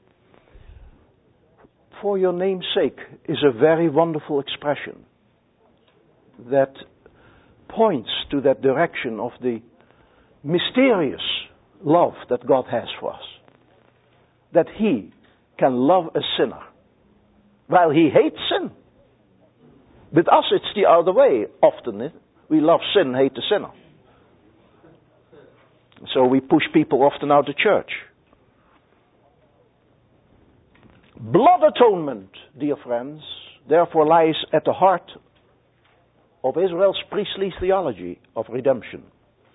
For your name's sake is a very wonderful expression that points to that direction of the mysterious love that God has for us. That He can love a sinner while He hates sin. With us it's the other way often. We love sin, hate the sinner. So we push people often out of church. Blood atonement, dear friends, therefore lies at the heart of Israel's priestly theology of redemption.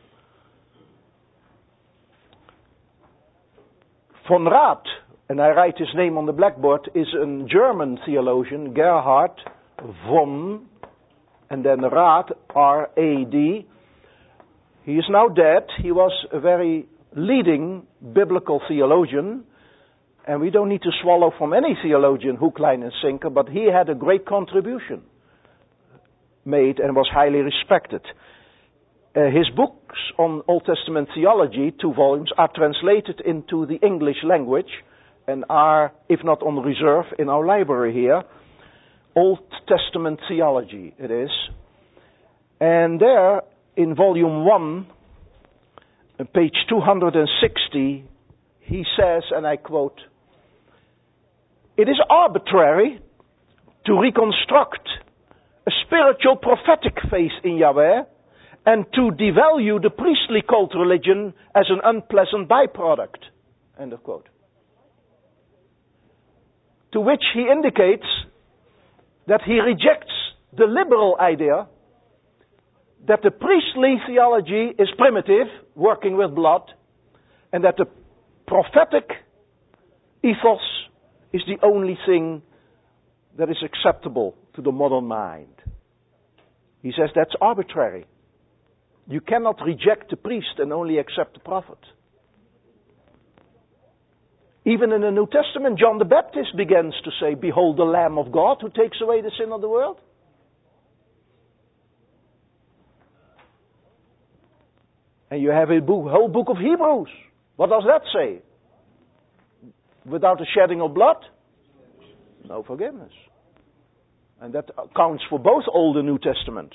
Von Rath, and I write his name on the blackboard, is a German theologian, Gerhard von, and then Rath, R A D. He is now dead. He was a very leading biblical theologian, and we don't need to swallow from any theologian hook, line, and sinker, but he had a great contribution made and was highly respected. Uh, his books on Old Testament theology, two volumes, are translated into the English language and are, if not on reserve, in our library here. Old Testament theology, it is. And there, in volume one, page two hundred sixty, he says, and I quote, "It is arbitrary to reconstruct a spiritual prophetic faith in Yahweh and to devalue the priestly cult religion as an unpleasant byproduct." End of quote. To which he indicates that he rejects the liberal idea that the priestly theology is primitive, working with blood, and that the prophetic ethos is the only thing that is acceptable to the modern mind. He says that's arbitrary. You cannot reject the priest and only accept the prophet. Even in the New Testament, John the Baptist begins to say, "Behold the Lamb of God who takes away the sin of the world." And you have a book, whole book of Hebrews. What does that say? Without the shedding of blood, no forgiveness. And that counts for both Old and New Testament.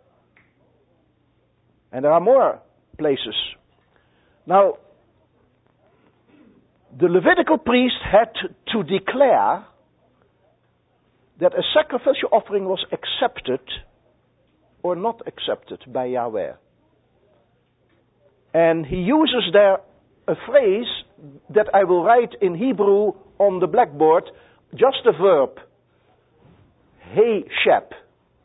And there are more places. Now, the Levitical priest had to declare that a sacrificial offering was accepted or not accepted by Yahweh. And he uses there a phrase that I will write in Hebrew on the blackboard, just the verb, Heshep.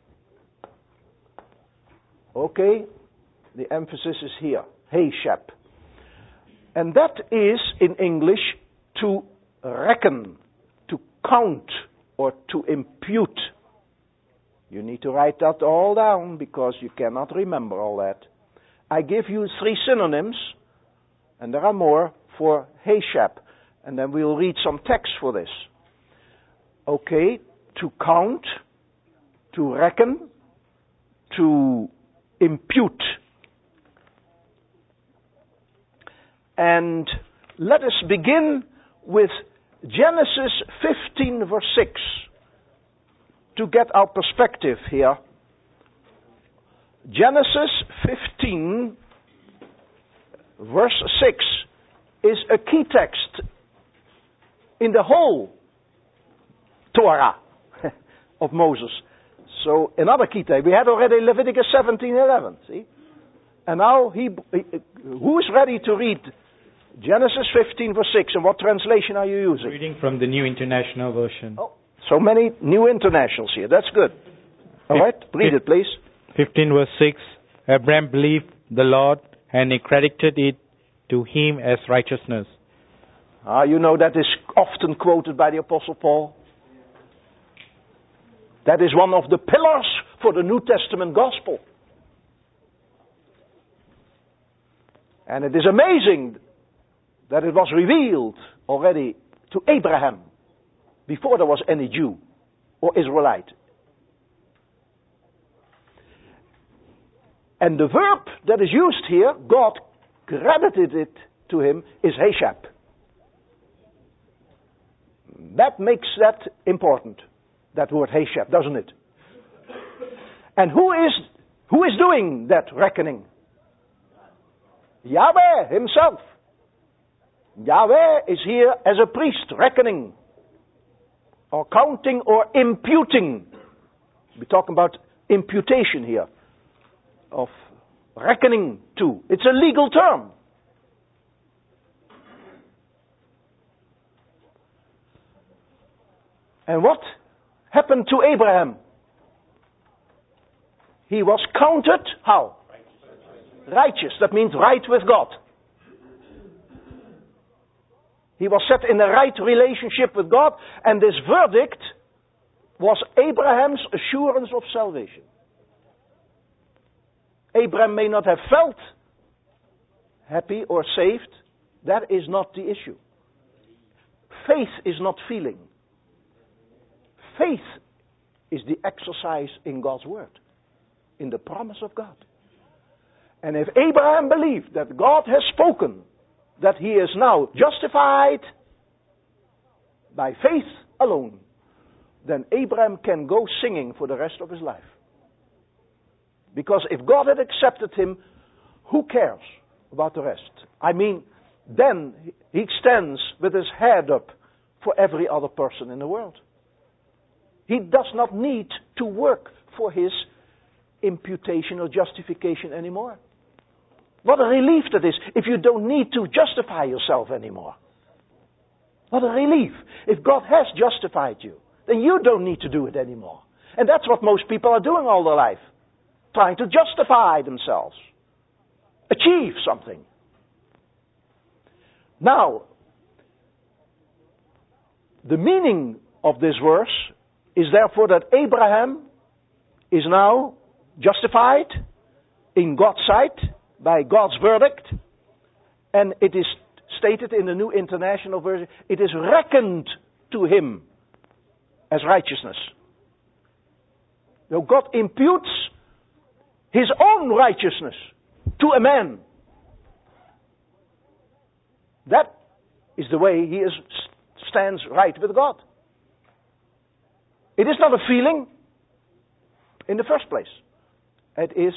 Okay, the emphasis is here, Heshep. And that is, in English, to reckon, to count, or to impute. You need to write that all down, because you cannot remember all that. I give you three synonyms, and there are more, for Heshep. And then we'll read some text for this. Okay, to count, to reckon, to impute. And let us begin with Genesis fifteen, verse six, to get our perspective here. Genesis fifteen, verse six, is a key text in the whole Torah of Moses. So another key text. We had already Leviticus seventeen eleven, see? And now, he, he, who is ready to read Genesis fifteen, verse six, and what translation are you using? Reading from the New International Version. Oh, so many New Internationals here. That's good. All right, read it, please. fifteen, verse six. Abraham believed the Lord, and he credited it to him as righteousness. Ah, you know that is often quoted by the Apostle Paul. That is one of the pillars for the New Testament gospel. And it is amazing that it was revealed already to Abraham before there was any Jew or Israelite. And the verb that is used here, God credited it to him, is Heshep. That makes that important, that word Heshep, doesn't it? And who is who is doing that reckoning? Yahweh himself. Yahweh is here as a priest, reckoning, or counting, or imputing. We're talking about imputation here, of reckoning to. It's a legal term. And what happened to Abraham? He was counted, how? Righteous. That means right with God. He was set in a right relationship with God, and this verdict was Abraham's assurance of salvation. Abraham may not have felt happy or saved. That is not the issue. Faith is not feeling. Faith is the exercise in God's word, in the promise of God. And if Abraham believed that God has spoken, that he is now justified by faith alone, then Abraham can go singing for the rest of his life. Because if God had accepted him, who cares about the rest? I mean, then he stands with his head up for every other person in the world. He does not need to work for his imputation or justification anymore. What a relief that is, if you don't need to justify yourself anymore. What a relief. If God has justified you, then you don't need to do it anymore. And that's what most people are doing all their life. Trying to justify themselves. Achieve something. Now, the meaning of this verse is therefore that Abraham is now justified in God's sight by God's verdict, and it is stated in the New International Version, it is reckoned to him as righteousness. So God imputes his own righteousness to a man. That is the way he is, stands right with God. It is not a feeling in the first place. It is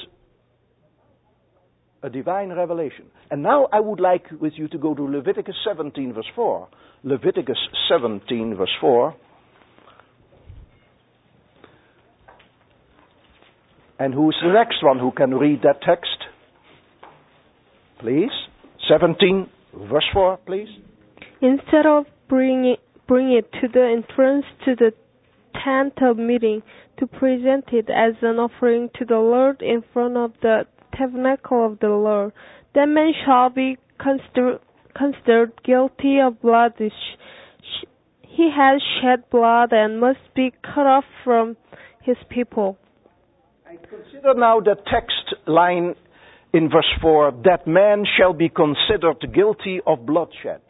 a divine revelation. And now I would like with you to go to Leviticus seventeen, verse four. Leviticus seventeen, verse four. And who's the next one who can read that text? Please. seventeen, verse four, please. Instead of bringing, bring it to the entrance to the tent of meeting, to present it as an offering to the Lord in front of the tabernacle of the Lord. That man shall be consider, considered guilty of blood. He has shed blood and must be cut off from his people. And consider now the text line in verse four, that man shall be considered guilty of bloodshed.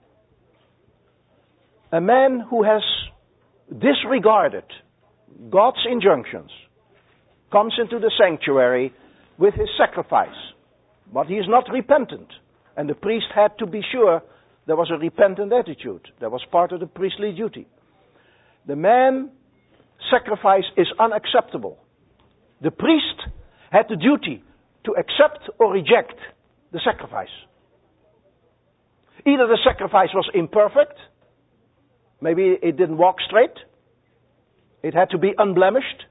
A man who has disregarded God's injunctions comes into the sanctuary with his sacrifice, but he is not repentant. And the priest had to be sure there was a repentant attitude. That was part of the priestly duty. The man's sacrifice is unacceptable. The priest had the duty to accept or reject the sacrifice. Either the sacrifice was imperfect, maybe it didn't walk straight, it had to be unblemished.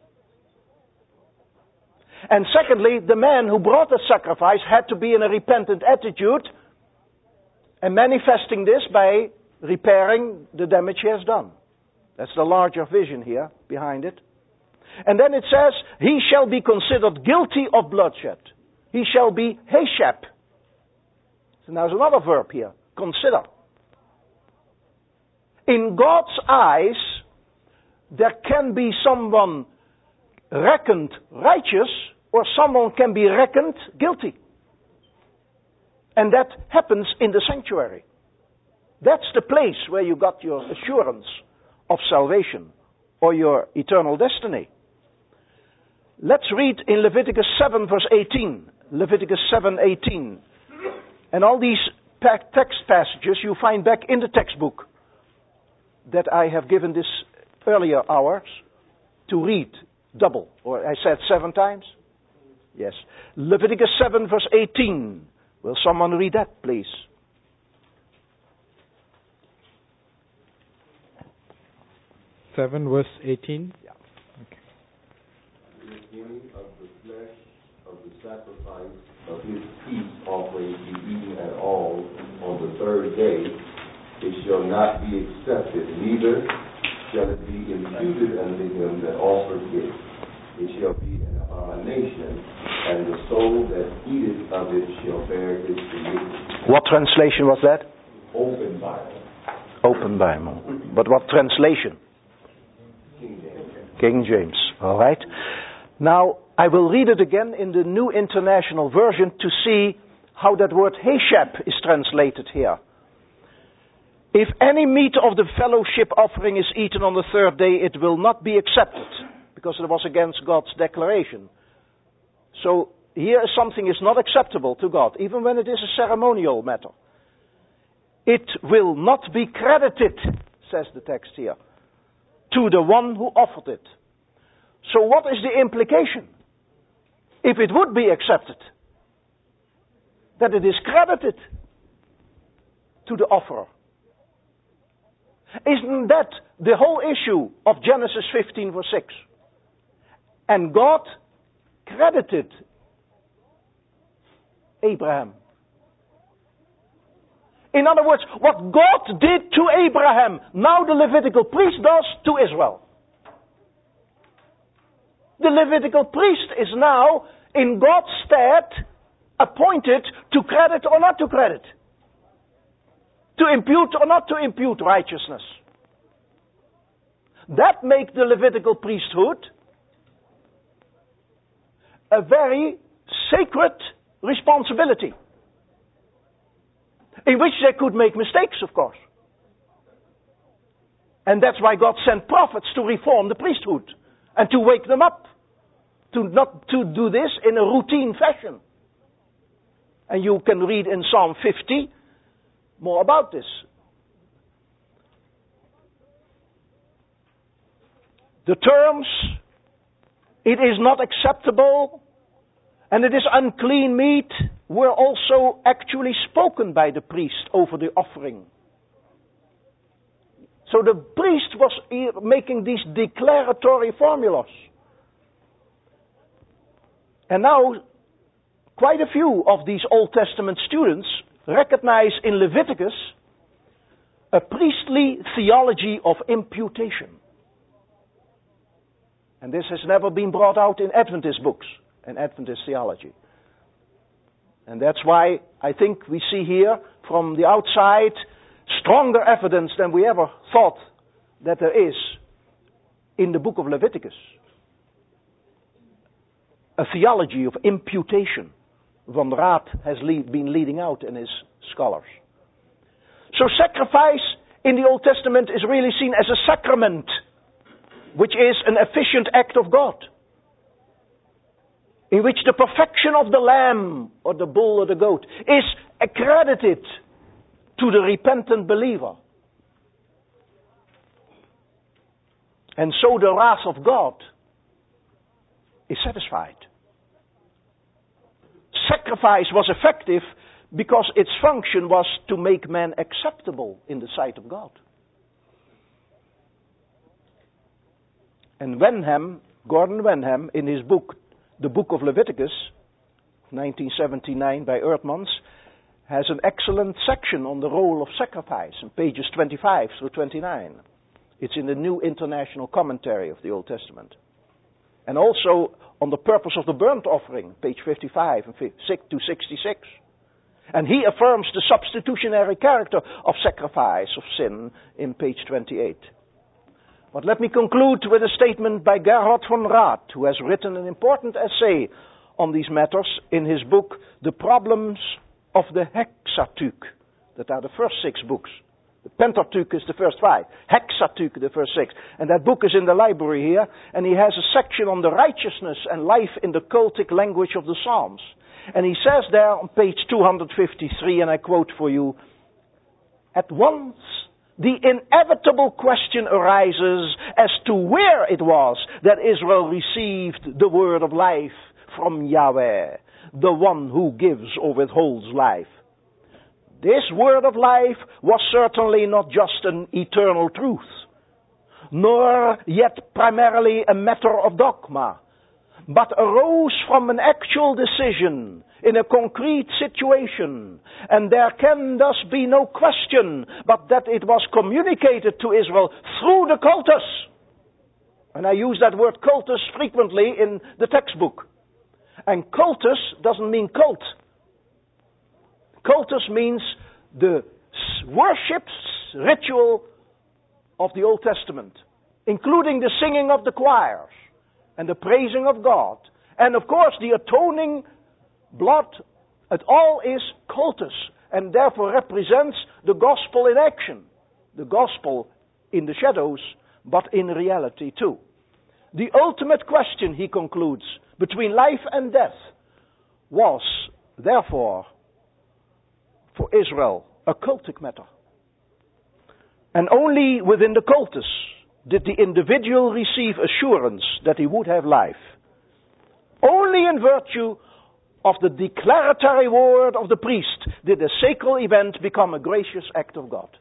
And secondly, the man who brought the sacrifice had to be in a repentant attitude and manifesting this by repairing the damage he has done. That's the larger vision here behind it. And then it says, he shall be considered guilty of bloodshed. He shall be heshep. So now there's another verb here, consider. In God's eyes, there can be someone reckoned righteous or someone can be reckoned guilty. And that happens in the sanctuary. That's the place where you got your assurance of salvation or your eternal destiny. Let's read in Leviticus seven verse eighteen. Leviticus seven eighteen. And all these text passages you find back in the textbook that I have given this earlier hours to read double. Or I said seven times? Yes. Leviticus seven verse eighteen. Will someone read that, please? seven verse eighteen. Yeah. Okay. The beginning of the flesh of the sacrifice of his peace offering be eaten at all on the third day, it shall not be accepted, neither shall it be imputed unto him that offered it. It shall be an abomination, and the soul that eateth of it shall bear its iniquity. What translation was that? Open Bible. Open Bible. But what translation? King James. King James. All right. Now, I will read it again in the New International Version to see how that word heshep is translated here. If any meat of the fellowship offering is eaten on the third day, it will not be accepted, because it was against God's declaration. So here something is not acceptable to God, even when it is a ceremonial matter. It will not be credited, says the text here, to the one who offered it. So what is the implication? If it would be accepted, that it is credited to the offerer. Isn't that the whole issue of Genesis fifteen verse six? And God credited Abraham. In other words, what God did to Abraham, now the Levitical priest does to Israel. The Levitical priest is now, in God's stead, appointed to credit or not to credit. To impute or not to impute righteousness. That makes the Levitical priesthood a very sacred responsibility, in which they could make mistakes, of course. And that's why God sent prophets to reform the priesthood and to wake them up, to not to do this in a routine fashion. And you can read in Psalm fifty more about this. The terms, it is not acceptable and it is unclean meat, were also actually spoken by the priest over the offering. So the priest was making these declaratory formulas. And now, quite a few of these Old Testament students recognize in Leviticus a priestly theology of imputation. And this has never been brought out in Adventist books and Adventist theology. And that's why I think we see here from the outside stronger evidence than we ever thought that there is in the book of Leviticus. A theology of imputation. Van Raat has lead, been leading out in his scholars. So sacrifice in the Old Testament is really seen as a sacrament, which is an efficient act of God, in which the perfection of the lamb or the bull or the goat is accredited to the repentant believer. And so the wrath of God is satisfied. Sacrifice was effective because its function was to make man acceptable in the sight of God. And Wenham, Gordon Wenham, in his book, The Book of Leviticus, nineteen seventy-nine by Eerdmans, has an excellent section on the role of sacrifice, in pages twenty-five through twenty-nine. It's in the New International Commentary of the Old Testament. And also on the purpose of the burnt offering, page fifty-five and six to sixty-six. And he affirms the substitutionary character of sacrifice of sin in page twenty-eight. But let me conclude with a statement by Gerhard von Raat, who has written an important essay on these matters in his book, The Problems of the Hexateuch, that are the first six books. The Pentateuch is the first five, Hexateuch the first six. And that book is in the library here, and he has a section on the righteousness and life in the cultic language of the Psalms. And he says there on page two hundred fifty-three, and I quote for you, "At once the inevitable question arises as to where it was that Israel received the word of life from Yahweh, the one who gives or withholds life. This word of life was certainly not just an eternal truth, nor yet primarily a matter of dogma, but arose from an actual decision in a concrete situation, and there can thus be no question but that it was communicated to Israel through the cultus." And I use that word cultus frequently in the textbook. And cultus doesn't mean cult. Cultus means the worship ritual of the Old Testament, including the singing of the choirs and the praising of God. And of course the atoning blood, it all is cultus, and therefore represents the gospel in action. The gospel in the shadows, but in reality too. The ultimate question, he concludes, between life and death was, therefore, for Israel, a cultic matter. And only within the cultus did the individual receive assurance that he would have life. Only in virtue of the declaratory word of the priest did the sacral event become a gracious act of God.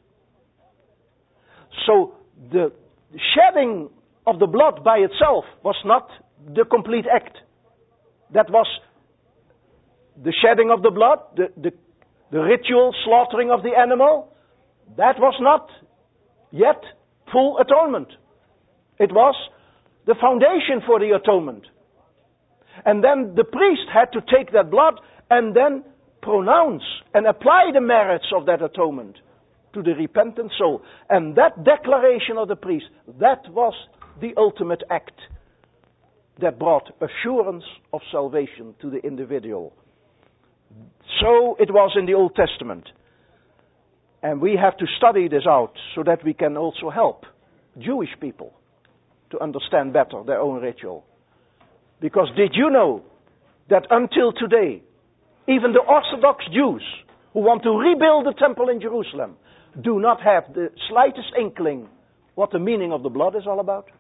So the shedding of the blood by itself was not the complete act. That was the shedding of the blood, the, the, the ritual slaughtering of the animal. That was not yet full atonement. It was the foundation for the atonement. And then the priest had to take that blood and then pronounce and apply the merits of that atonement to the repentant soul. And that declaration of the priest, that was the ultimate act that brought assurance of salvation to the individual. So it was in the Old Testament. And we have to study this out so that we can also help Jewish people to understand better their own ritual. Because did you know that until today, even the Orthodox Jews who want to rebuild the temple in Jerusalem do not have the slightest inkling what the meaning of the blood is all about?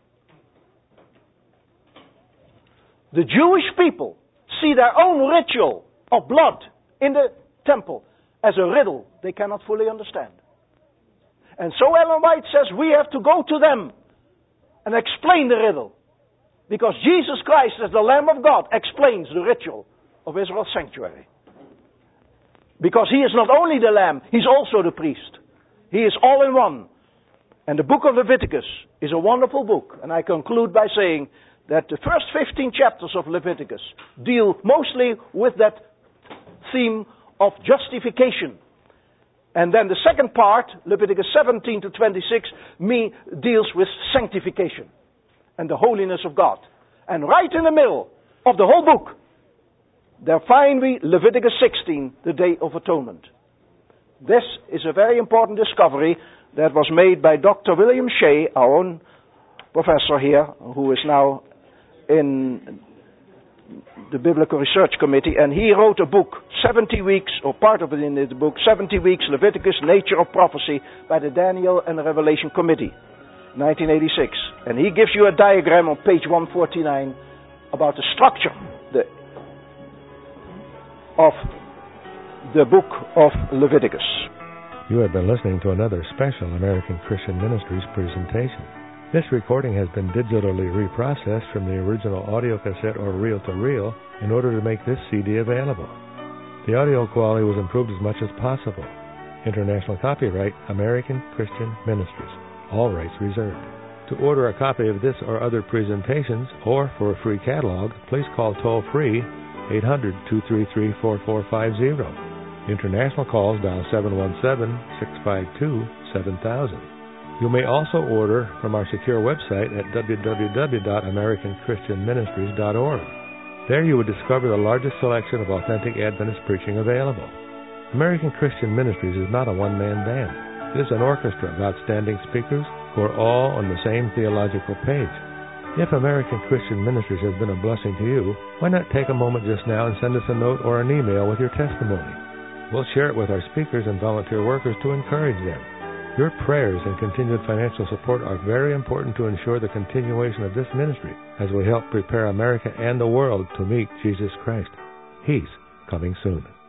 The Jewish people see their own ritual of blood in the temple as a riddle they cannot fully understand. And so Ellen White says we have to go to them and explain the riddle. Because Jesus Christ, as the Lamb of God, explains the ritual of Israel's sanctuary. Because he is not only the Lamb, he's also the priest. He is all in one. And the book of Leviticus is a wonderful book. And I conclude by saying that the first fifteen chapters of Leviticus deal mostly with that theme of justification. And then the second part, Leviticus seventeen to twenty-six, me deals with sanctification and the holiness of God. And right in the middle of the whole book, there find we Leviticus sixteen, the Day of Atonement. This is a very important discovery that was made by Doctor William Shea, our own professor here, who is now in the Biblical Research Committee, and he wrote a book, seventy weeks, or part of it in the book, seventy weeks, Leviticus, Nature of Prophecy, by the Daniel and Revelation Committee, nineteen eighty-six. And he gives you a diagram on page one forty-nine about the structure the, of the book of Leviticus. You have been listening to another special American Christian Ministries presentation. This recording has been digitally reprocessed from the original audio cassette or reel-to-reel in order to make this C D available. The audio quality was improved as much as possible. International copyright, American Christian Ministries. All rights reserved. To order a copy of this or other presentations, or for a free catalog, please call toll-free eight hundred, two three three, four four five zero. International calls dial seven one seven, six five two, seven thousand. You may also order from our secure website at w w w dot american christian ministries dot org. There you will discover the largest selection of authentic Adventist preaching available. American Christian Ministries is not a one-man band. It is an orchestra of outstanding speakers who are all on the same theological page. If American Christian Ministries has been a blessing to you, why not take a moment just now and send us a note or an email with your testimony? We'll share it with our speakers and volunteer workers to encourage them. Your prayers and continued financial support are very important to ensure the continuation of this ministry as we help prepare America and the world to meet Jesus Christ. He's coming soon.